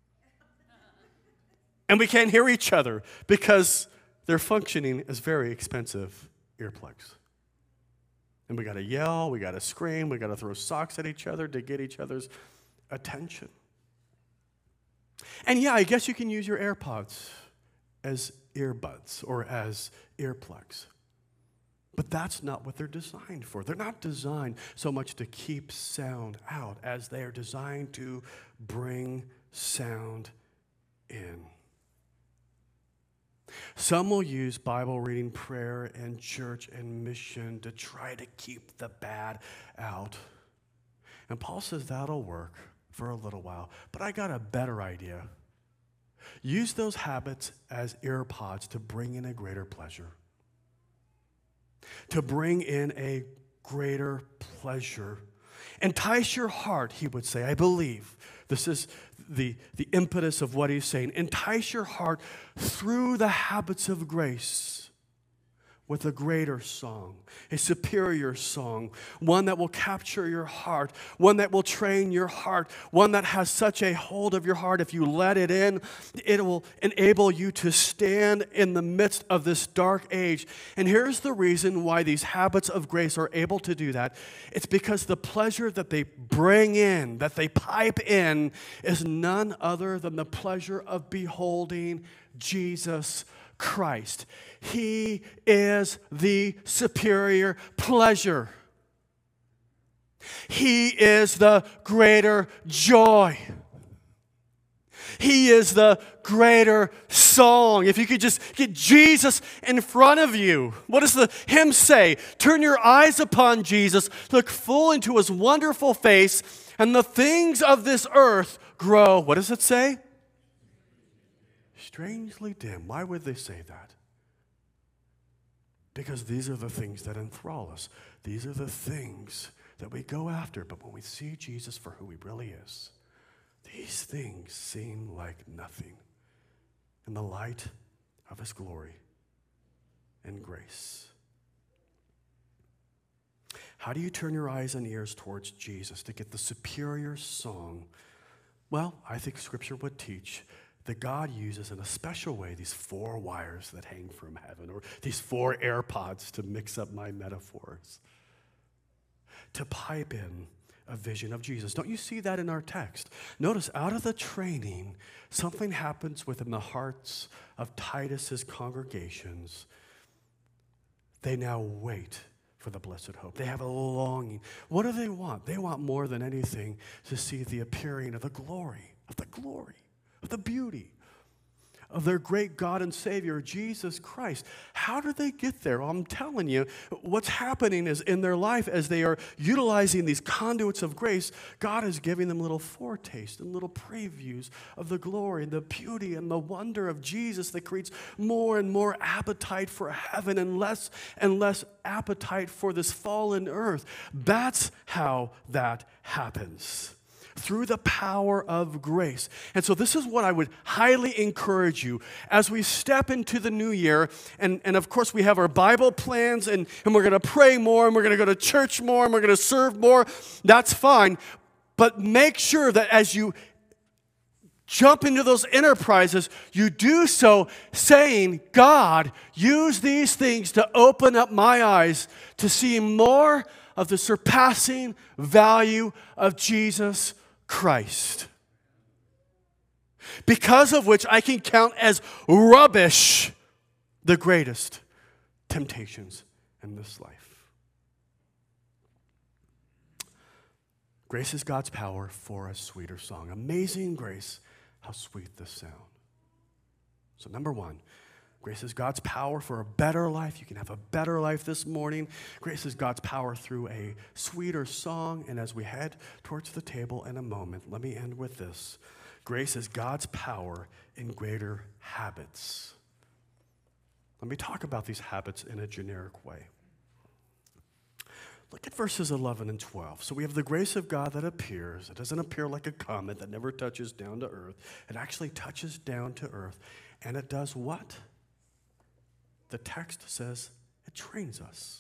And we can't hear each other because they're functioning as very expensive earplugs. And we got to yell, we got to scream, we got to throw socks at each other to get each other's attention. And yeah, I guess you can use your AirPods as earbuds or as earplugs. But that's not what they're designed for. They're not designed so much to keep sound out as they are designed to bring sound in. Some will use Bible reading, prayer, and church and mission to try to keep the bad out. And Paul says that'll work for a little while. But I got a better idea. Use those habits as earpods to bring in a greater pleasure. To bring in a greater pleasure. Entice your heart, he would say, I believe. This is the, the impetus of what he's saying. Entice your heart through the habits of grace with a greater song, a superior song, one that will capture your heart, one that will train your heart, one that has such a hold of your heart. If you let it in, it will enable you to stand in the midst of this dark age. And here's the reason why these habits of grace are able to do that. It's because the pleasure that they bring in, that they pipe in, is none other than the pleasure of beholding Jesus Christ. He is the superior pleasure. He is the greater joy. He is the greater song. If you could just get Jesus in front of you. What does the hymn say? Turn your eyes upon Jesus, look full into his wonderful face, and the things of this earth grow. What does it say? Strangely dim. Why would they say that? Because these are the things that enthrall us. These are the things that we go after. But when we see Jesus for who he really is, these things seem like nothing in the light of his glory and grace. How do you turn your eyes and ears towards Jesus to get the superior song? Well, I think Scripture would teach that God uses in a special way these four wires that hang from heaven, or these four AirPods, to mix up my metaphors, to pipe in a vision of Jesus. Don't you see that in our text? Notice, out of the training, something happens within the hearts of Titus's congregations. They now wait for the blessed hope. They have a longing. What do they want? They want more than anything to see the appearing of the glory, of the glory, of the beauty of their great God and Savior, Jesus Christ. How do they get there? Well, I'm telling you, what's happening is in their life as they are utilizing these conduits of grace, God is giving them little foretastes and little previews of the glory and the beauty and the wonder of Jesus that creates more and more appetite for heaven and less and less appetite for this fallen earth. That's how that happens. Through the power of grace. And so this is what I would highly encourage you as we step into the new year. And, and of course, we have our Bible plans, and, and we're going to pray more, and we're going to go to church more, and we're going to serve more. That's fine. But make sure that as you jump into those enterprises, you do so saying, God, use these things to open up my eyes to see more of the surpassing value of Jesus Christ, because of which I can count as rubbish the greatest temptations in this life. Grace is God's power for a sweeter song. Amazing grace, how sweet this sound. So number one, grace is God's power for a better life. You can have a better life this morning. Grace is God's power through a sweeter song. And as we head towards the table in a moment, let me end with this. Grace is God's power in greater habits. Let me talk about these habits in a generic way. Look at verses eleven and twelve. So we have the grace of God that appears. It doesn't appear like a comet that never touches down to earth. It actually touches down to earth. And it does what? The text says it trains us.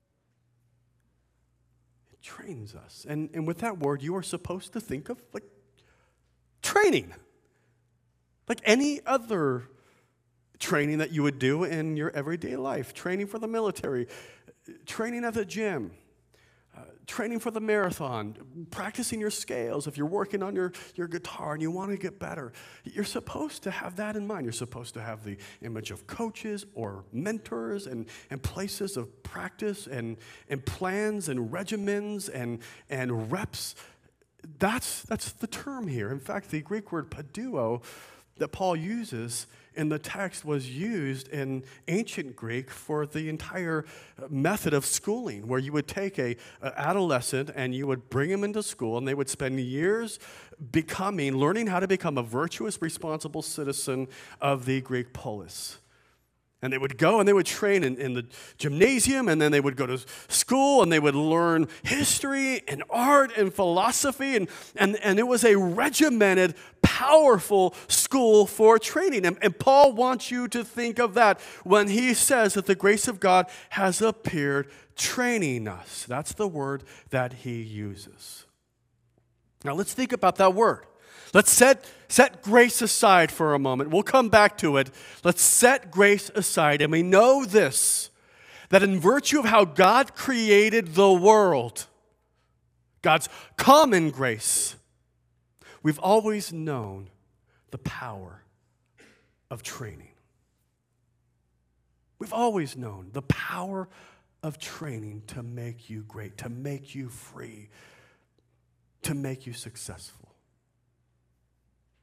It trains us. And, and with that word, you are supposed to think of like training. Like any other training that you would do in your everyday life. Training for the military, training at the gym, uh, training for the marathon, practicing your scales. If you're working on your, your guitar and you want to get better, you're supposed to have that in mind. You're supposed to have the image of coaches or mentors and, and places of practice and, and plans and regimens and, and reps. That's, that's the term here. In fact, the Greek word paiduo that Paul uses in the text was used in ancient Greek for the entire method of schooling, where you would take a, a adolescent and you would bring him into school, and they would spend years becoming, learning how to become a virtuous, responsible citizen of the Greek polis. And they would go and they would train in, in the gymnasium, and then they would go to school and they would learn history and art and philosophy. And, and, and it was a regimented, powerful school for training. And, and Paul wants you to think of that when he says that the grace of God has appeared training us. That's the word that he uses. Now let's think about that word. Let's set, set grace aside for a moment. We'll come back to it. Let's set grace aside. And we know this, that in virtue of how God created the world, God's common grace, we've always known the power of training. We've always known the power of training to make you great, to make you free, to make you successful.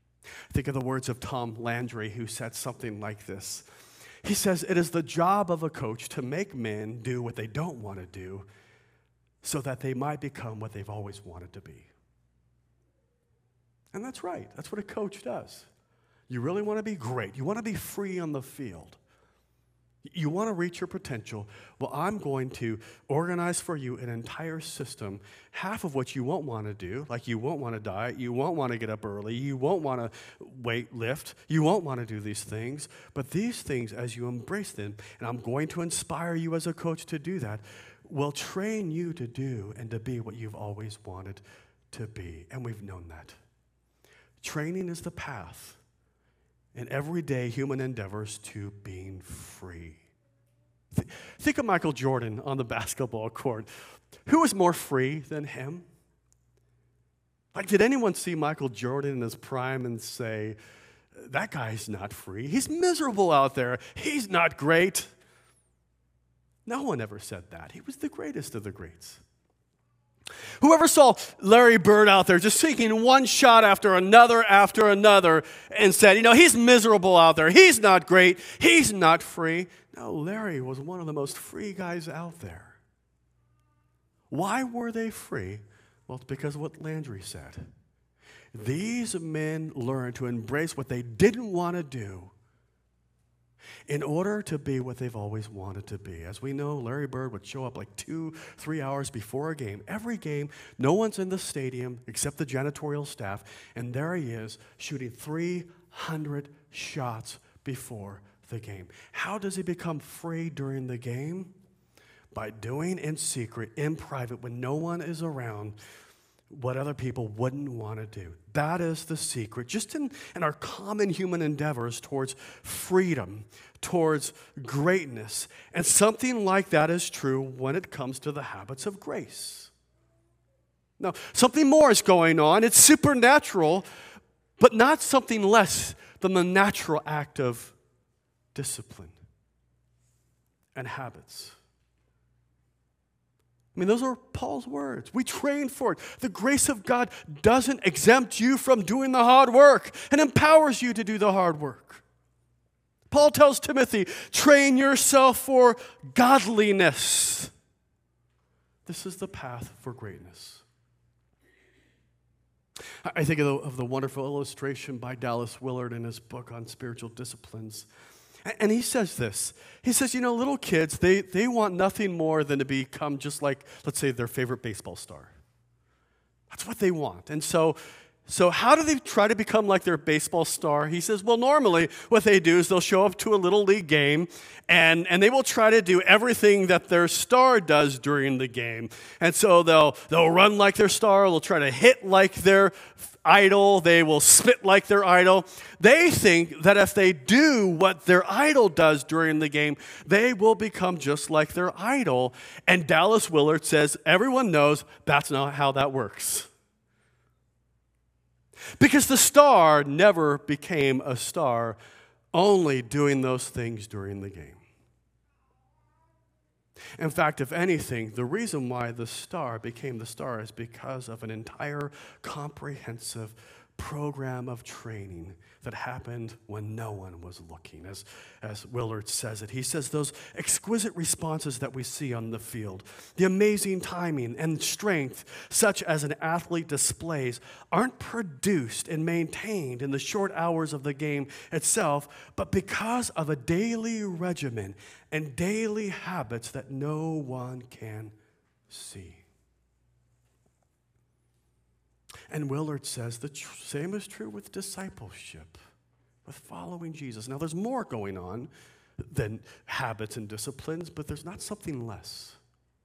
Think of the words of Tom Landry, who said something like this. He says, "It is the job of a coach to make men do what they don't want to do so that they might become what they've always wanted to be." And that's right. That's what a coach does. You really want to be great. You want to be free on the field. You want to reach your potential. Well, I'm going to organize for you an entire system, half of what you won't want to do, like you won't want to diet, you won't want to get up early, you won't want to weight lift, you won't want to do these things. But these things, as you embrace them, and I'm going to inspire you as a coach to do that, will train you to do and to be what you've always wanted to be. And we've known that. Training is the path in everyday human endeavors to being free. Th- think of Michael Jordan on the basketball court. Who was more free than him? Like, did anyone see Michael Jordan in his prime and say, that guy's not free? He's miserable out there. He's not great. No one ever said that. He was the greatest of the greats. Whoever saw Larry Bird out there just taking one shot after another after another and said, you know, he's miserable out there. He's not great. He's not free. No, Larry was one of the most free guys out there. Why were they free? Well, it's because of what Landry said. These men learned to embrace what they didn't want to do in order to be what they've always wanted to be. As we know, Larry Bird would show up like two, three hours before a game. Every game, no one's in the stadium except the janitorial staff, and there he is shooting three hundred shots before the game. How does he become free during the game? By doing in secret, in private, when no one is around, what other people wouldn't want to do. That is the secret, just in, in our common human endeavors towards freedom, towards greatness. And something like that is true when it comes to the habits of grace. Now, something more is going on. It's supernatural, but not something less than the natural act of discipline and habits. I mean, those are Paul's words. We train for it. The grace of God doesn't exempt you from doing the hard work and empowers you to do the hard work. Paul tells Timothy, train yourself for godliness. This is the path for greatness. I think of the, of the wonderful illustration by Dallas Willard in his book on spiritual disciplines. And he says this. He says, you know, little kids, they, they want nothing more than to become just like, let's say, their favorite baseball star. That's what they want. And so, so how do they try to become like their baseball star? He says, well, normally what they do is they'll show up to a little league game, and, and they will try to do everything that their star does during the game. And so they'll, they'll run like their star. They'll try to hit like their idol. They will spit like their idol. They think that if they do what their idol does during the game, they will become just like their idol. And Dallas Willard says everyone knows that's not how that works. Because the star never became a star, only doing those things during the game. In fact, if anything, the reason why the star became the star is because of an entire comprehensive program of training that happened when no one was looking. As, as Willard says it, he says those exquisite responses that we see on the field, the amazing timing and strength such as an athlete displays, aren't produced and maintained in the short hours of the game itself, but because of a daily regimen and daily habits that no one can see. And Willard says the tr- same is true with discipleship, with following Jesus. Now, there's more going on than habits and disciplines, but there's not something less.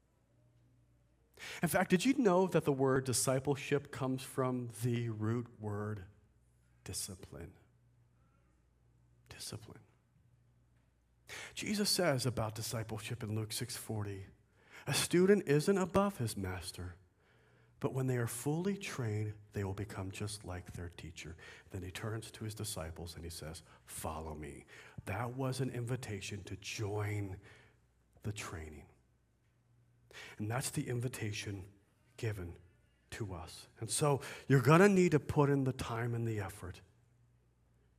In fact, did you know that the word discipleship comes from the root word discipline? Discipline. Jesus says about discipleship in Luke six forty, a student isn't above his master, but when they are fully trained, they will become just like their teacher. Then he turns to his disciples and he says, follow me. That was an invitation to join the training. And that's the invitation given to us. And so you're going to need to put in the time and the effort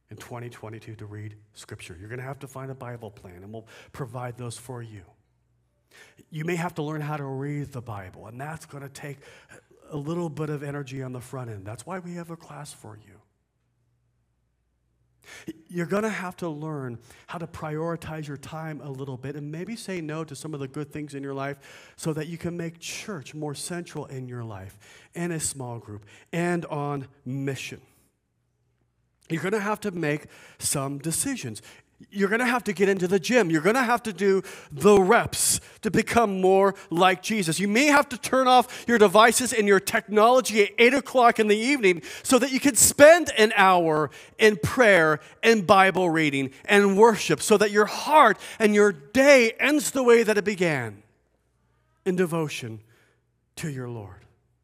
in twenty twenty-two to read Scripture. You're going to have to find a Bible plan, and we'll provide those for you. You may have to learn how to read the Bible, and that's going to take a little bit of energy on the front end. That's why we have a class for you. You're going to have to learn how to prioritize your time a little bit and maybe say no to some of the good things in your life so that you can make church more central in your life, in a small group, and on mission. You're going to have to make some decisions. You're going to have to get into the gym. You're going to have to do the reps to become more like Jesus. You may have to turn off your devices and your technology at eight o'clock in the evening so that you can spend an hour in prayer and Bible reading and worship so that your heart and your day ends the way that it began, in devotion to your Lord.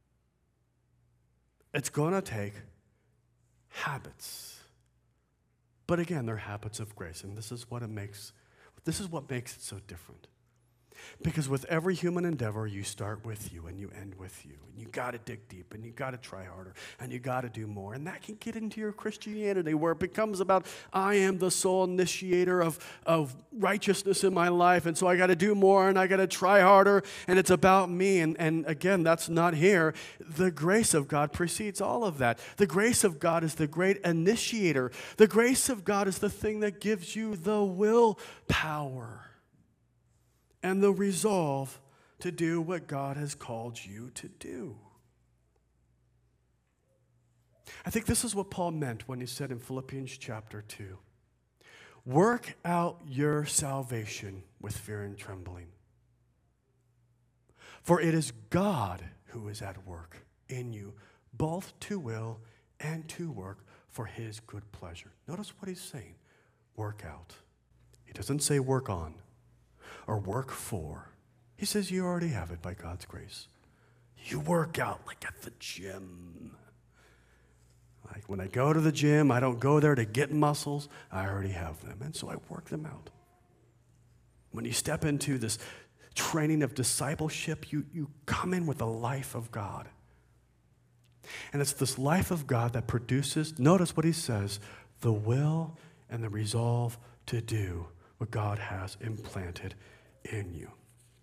It's going to take habits. But again, they're habits of grace, and this is what it makes, this is what makes it so different. Because with every human endeavor, you start with you and you end with you. And you got to dig deep and you got to try harder and you got to do more. And that can get into your Christianity where it becomes about, I am the sole initiator of, of righteousness in my life. And so I got to do more and I got to try harder. And it's about me. And, and again, that's not here. The grace of God precedes all of that. The grace of God is the great initiator. The grace of God is the thing that gives you the willpower and the resolve to do what God has called you to do. I think this is what Paul meant when he said in Philippians chapter two, work out your salvation with fear and trembling. For it is God who is at work in you, both to will and to work for his good pleasure. Notice what he's saying, work out. He doesn't say work on or work for. He says you already have it by God's grace. You work out like at the gym. Like when I go to the gym, I don't go there to get muscles. I already have them, and so I work them out. When you step into this training of discipleship, you, you come in with the life of God. And it's this life of God that produces, notice what he says, the will and the resolve to do what God has implanted in you.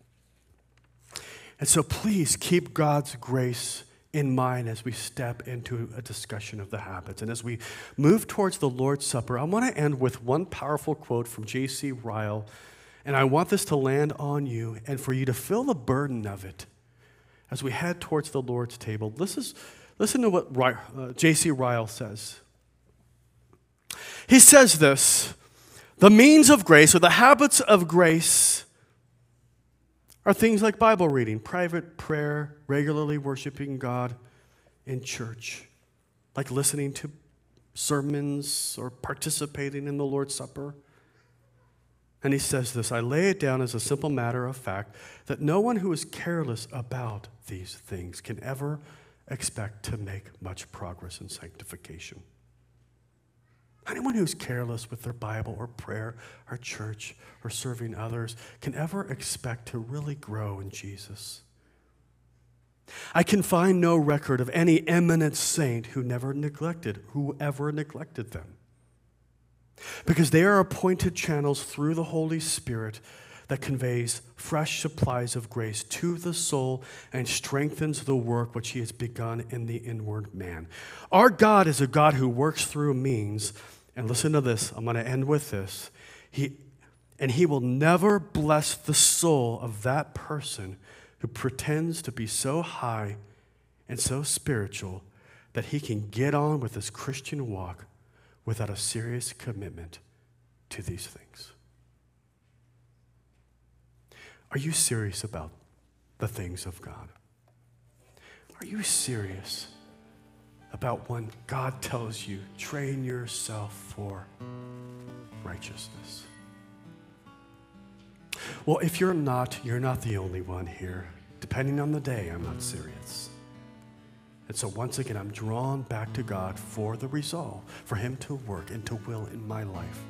And so please keep God's grace in mind as we step into a discussion of the habits. And as we move towards the Lord's Supper, I want to end with one powerful quote from J C Ryle, and I want this to land on you and for you to feel the burden of it as we head towards the Lord's table. This is, listen to what uh, J C Ryle says. He says this, the means of grace or the habits of grace are things like Bible reading, private prayer, regularly worshiping God in church, like listening to sermons or participating in the Lord's Supper. And he says this, I lay it down as a simple matter of fact that no one who is careless about these things can ever expect to make much progress in sanctification. Anyone who's careless with their Bible or prayer or church or serving others can ever expect to really grow in Jesus. I can find no record of any eminent saint who never neglected, who ever neglected them. Because they are appointed channels through the Holy Spirit that conveys fresh supplies of grace to the soul and strengthens the work which he has begun in the inward man. Our God is a God who works through means, and listen to this, I'm going to end with this, he, and he will never bless the soul of that person who pretends to be so high and so spiritual that he can get on with his Christian walk without a serious commitment to these things. Are you serious about the things of God? Are you serious about when God tells you, train yourself for righteousness? Well, if you're not, you're not the only one here. Depending on the day, I'm not serious. And so once again, I'm drawn back to God for the resolve, for him to work and to will in my life.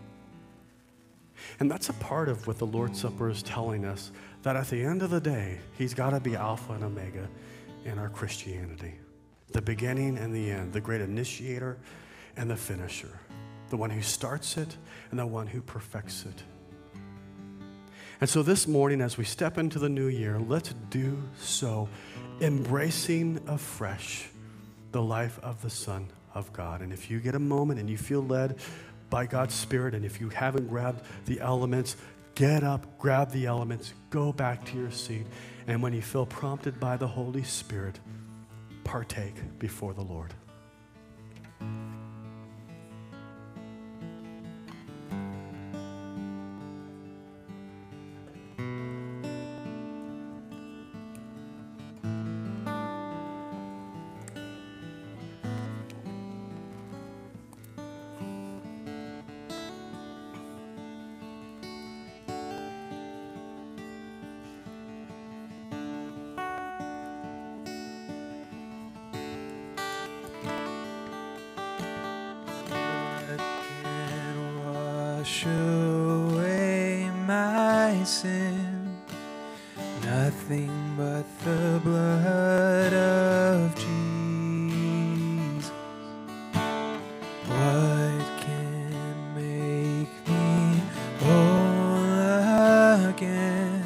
And that's a part of what the Lord's Supper is telling us, that at the end of the day, he's got to be Alpha and Omega in our Christianity. The beginning and the end, the great initiator and the finisher. the one who starts it and the one who perfects it. And so this morning, as we step into the new year, let's do so, embracing afresh the life of the Son of God. And if you get a moment and you feel led by God's Spirit, and if you haven't grabbed the elements, get up, grab the elements, go back to your seat, and when you feel prompted by the Holy Spirit, partake before the Lord. Wash away my sin, nothing but the blood of Jesus. What can make me whole again?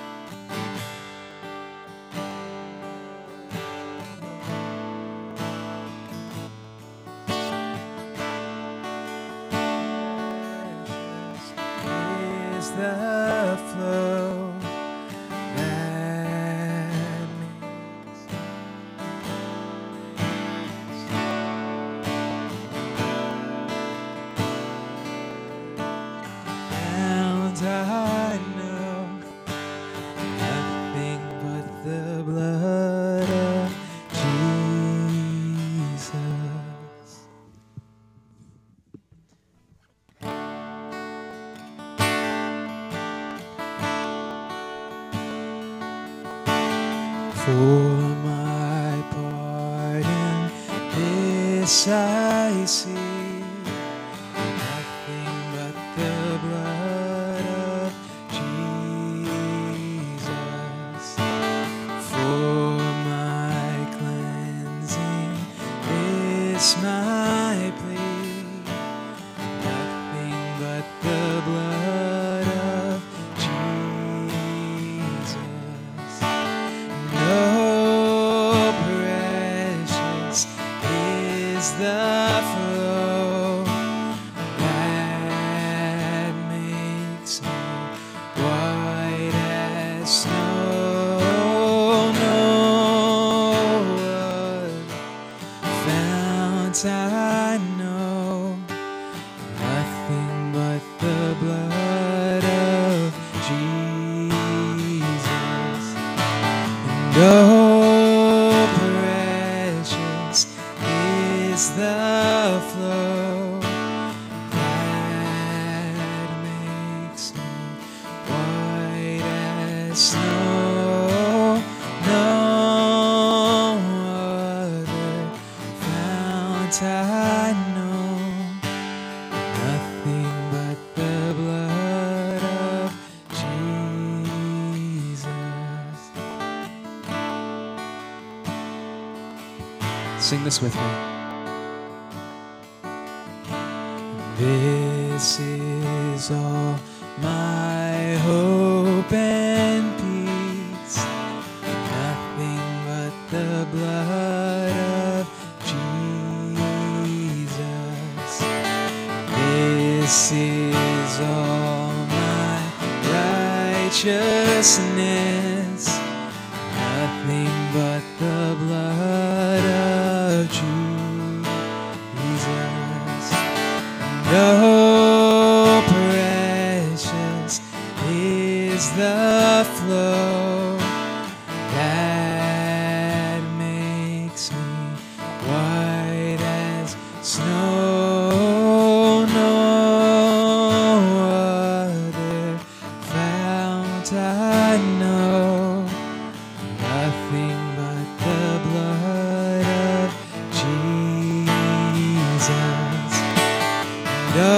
Is the flow that makes and I know nothing but the blood of Jesus. For my part in this I see nothing but the blood of Jesus. For my cleansing, this my plea, nothing but the blood of Jesus. No precious is the flow that makes me white as snow. No fount I know, nothing but the blood of Jesus. No precious is the flow that makes me white as snow. No other fount I know, nothing but the blood of Jesus. Sing this with me. This is all my hope and peace, nothing but the blood of Jesus. This is all my righteousness, nothing but the blood of Jesus. No precious is the flow that makes me white as snow. No other fount I know, nothing but the blood of Jesus. No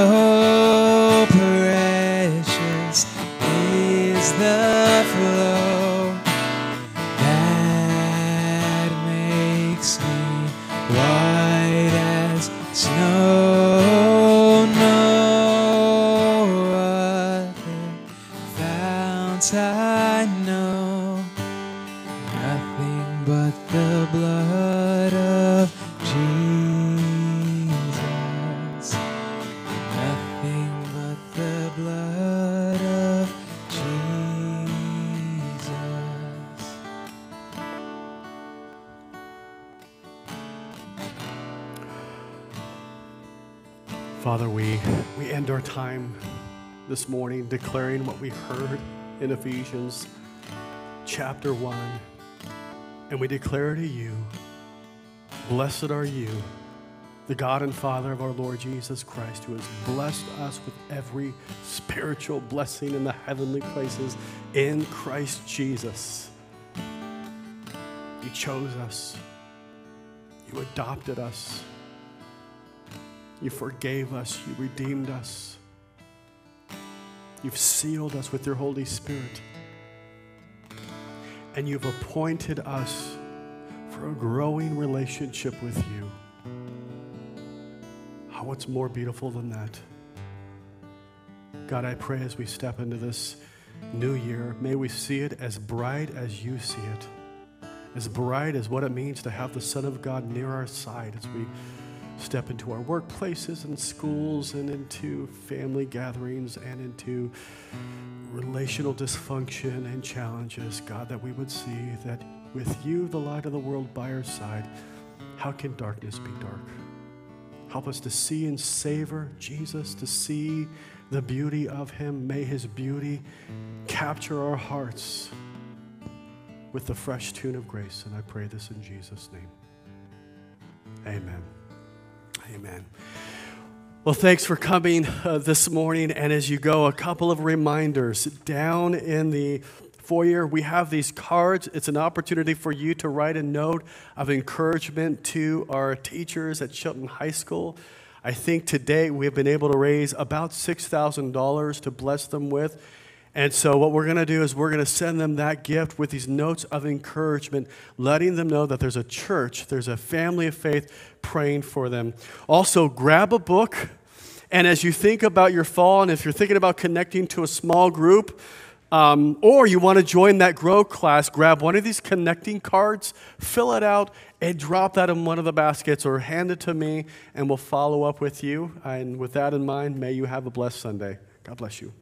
precious is the flow that makes me white as snow. Father, we, we end our time this morning declaring what we heard in Ephesians chapter one. And we declare to you, blessed are you, the God and Father of our Lord Jesus Christ, who has blessed us with every spiritual blessing in the heavenly places in Christ Jesus. You chose us. You adopted us. You forgave us. You redeemed us. You've sealed us with your Holy Spirit. And you've appointed us for a growing relationship with you. Oh, what's more beautiful than that? God, I pray as we step into this new year, may we see it as bright as you see it. As bright as what it means to have the Son of God near our side as we step into our workplaces and schools and into family gatherings and into relational dysfunction and challenges. God, that we would see that with you, the light of the world, by our side, how can darkness be dark? Help us to see and savor Jesus, to see the beauty of him. May his beauty capture our hearts with the fresh tune of grace. And I pray this in Jesus' name. Amen. Amen. Well, thanks for coming uh, this morning. And as you go, a couple of reminders. Down in the foyer, we have these cards. It's an opportunity for you to write a note of encouragement to our teachers at Chilton High School. I think today we have been able to raise about six thousand dollars to bless them with. And so what we're going to do is we're going to send them that gift with these notes of encouragement, letting them know that there's a church, there's a family of faith praying for them. Also, grab a book, and as you think about your fall, and if you're thinking about connecting to a small group, um, or you want to join that Grow class, grab one of these connecting cards, fill it out, and drop that in one of the baskets, or hand it to me, and we'll follow up with you. And with that in mind, may you have a blessed Sunday. God bless you.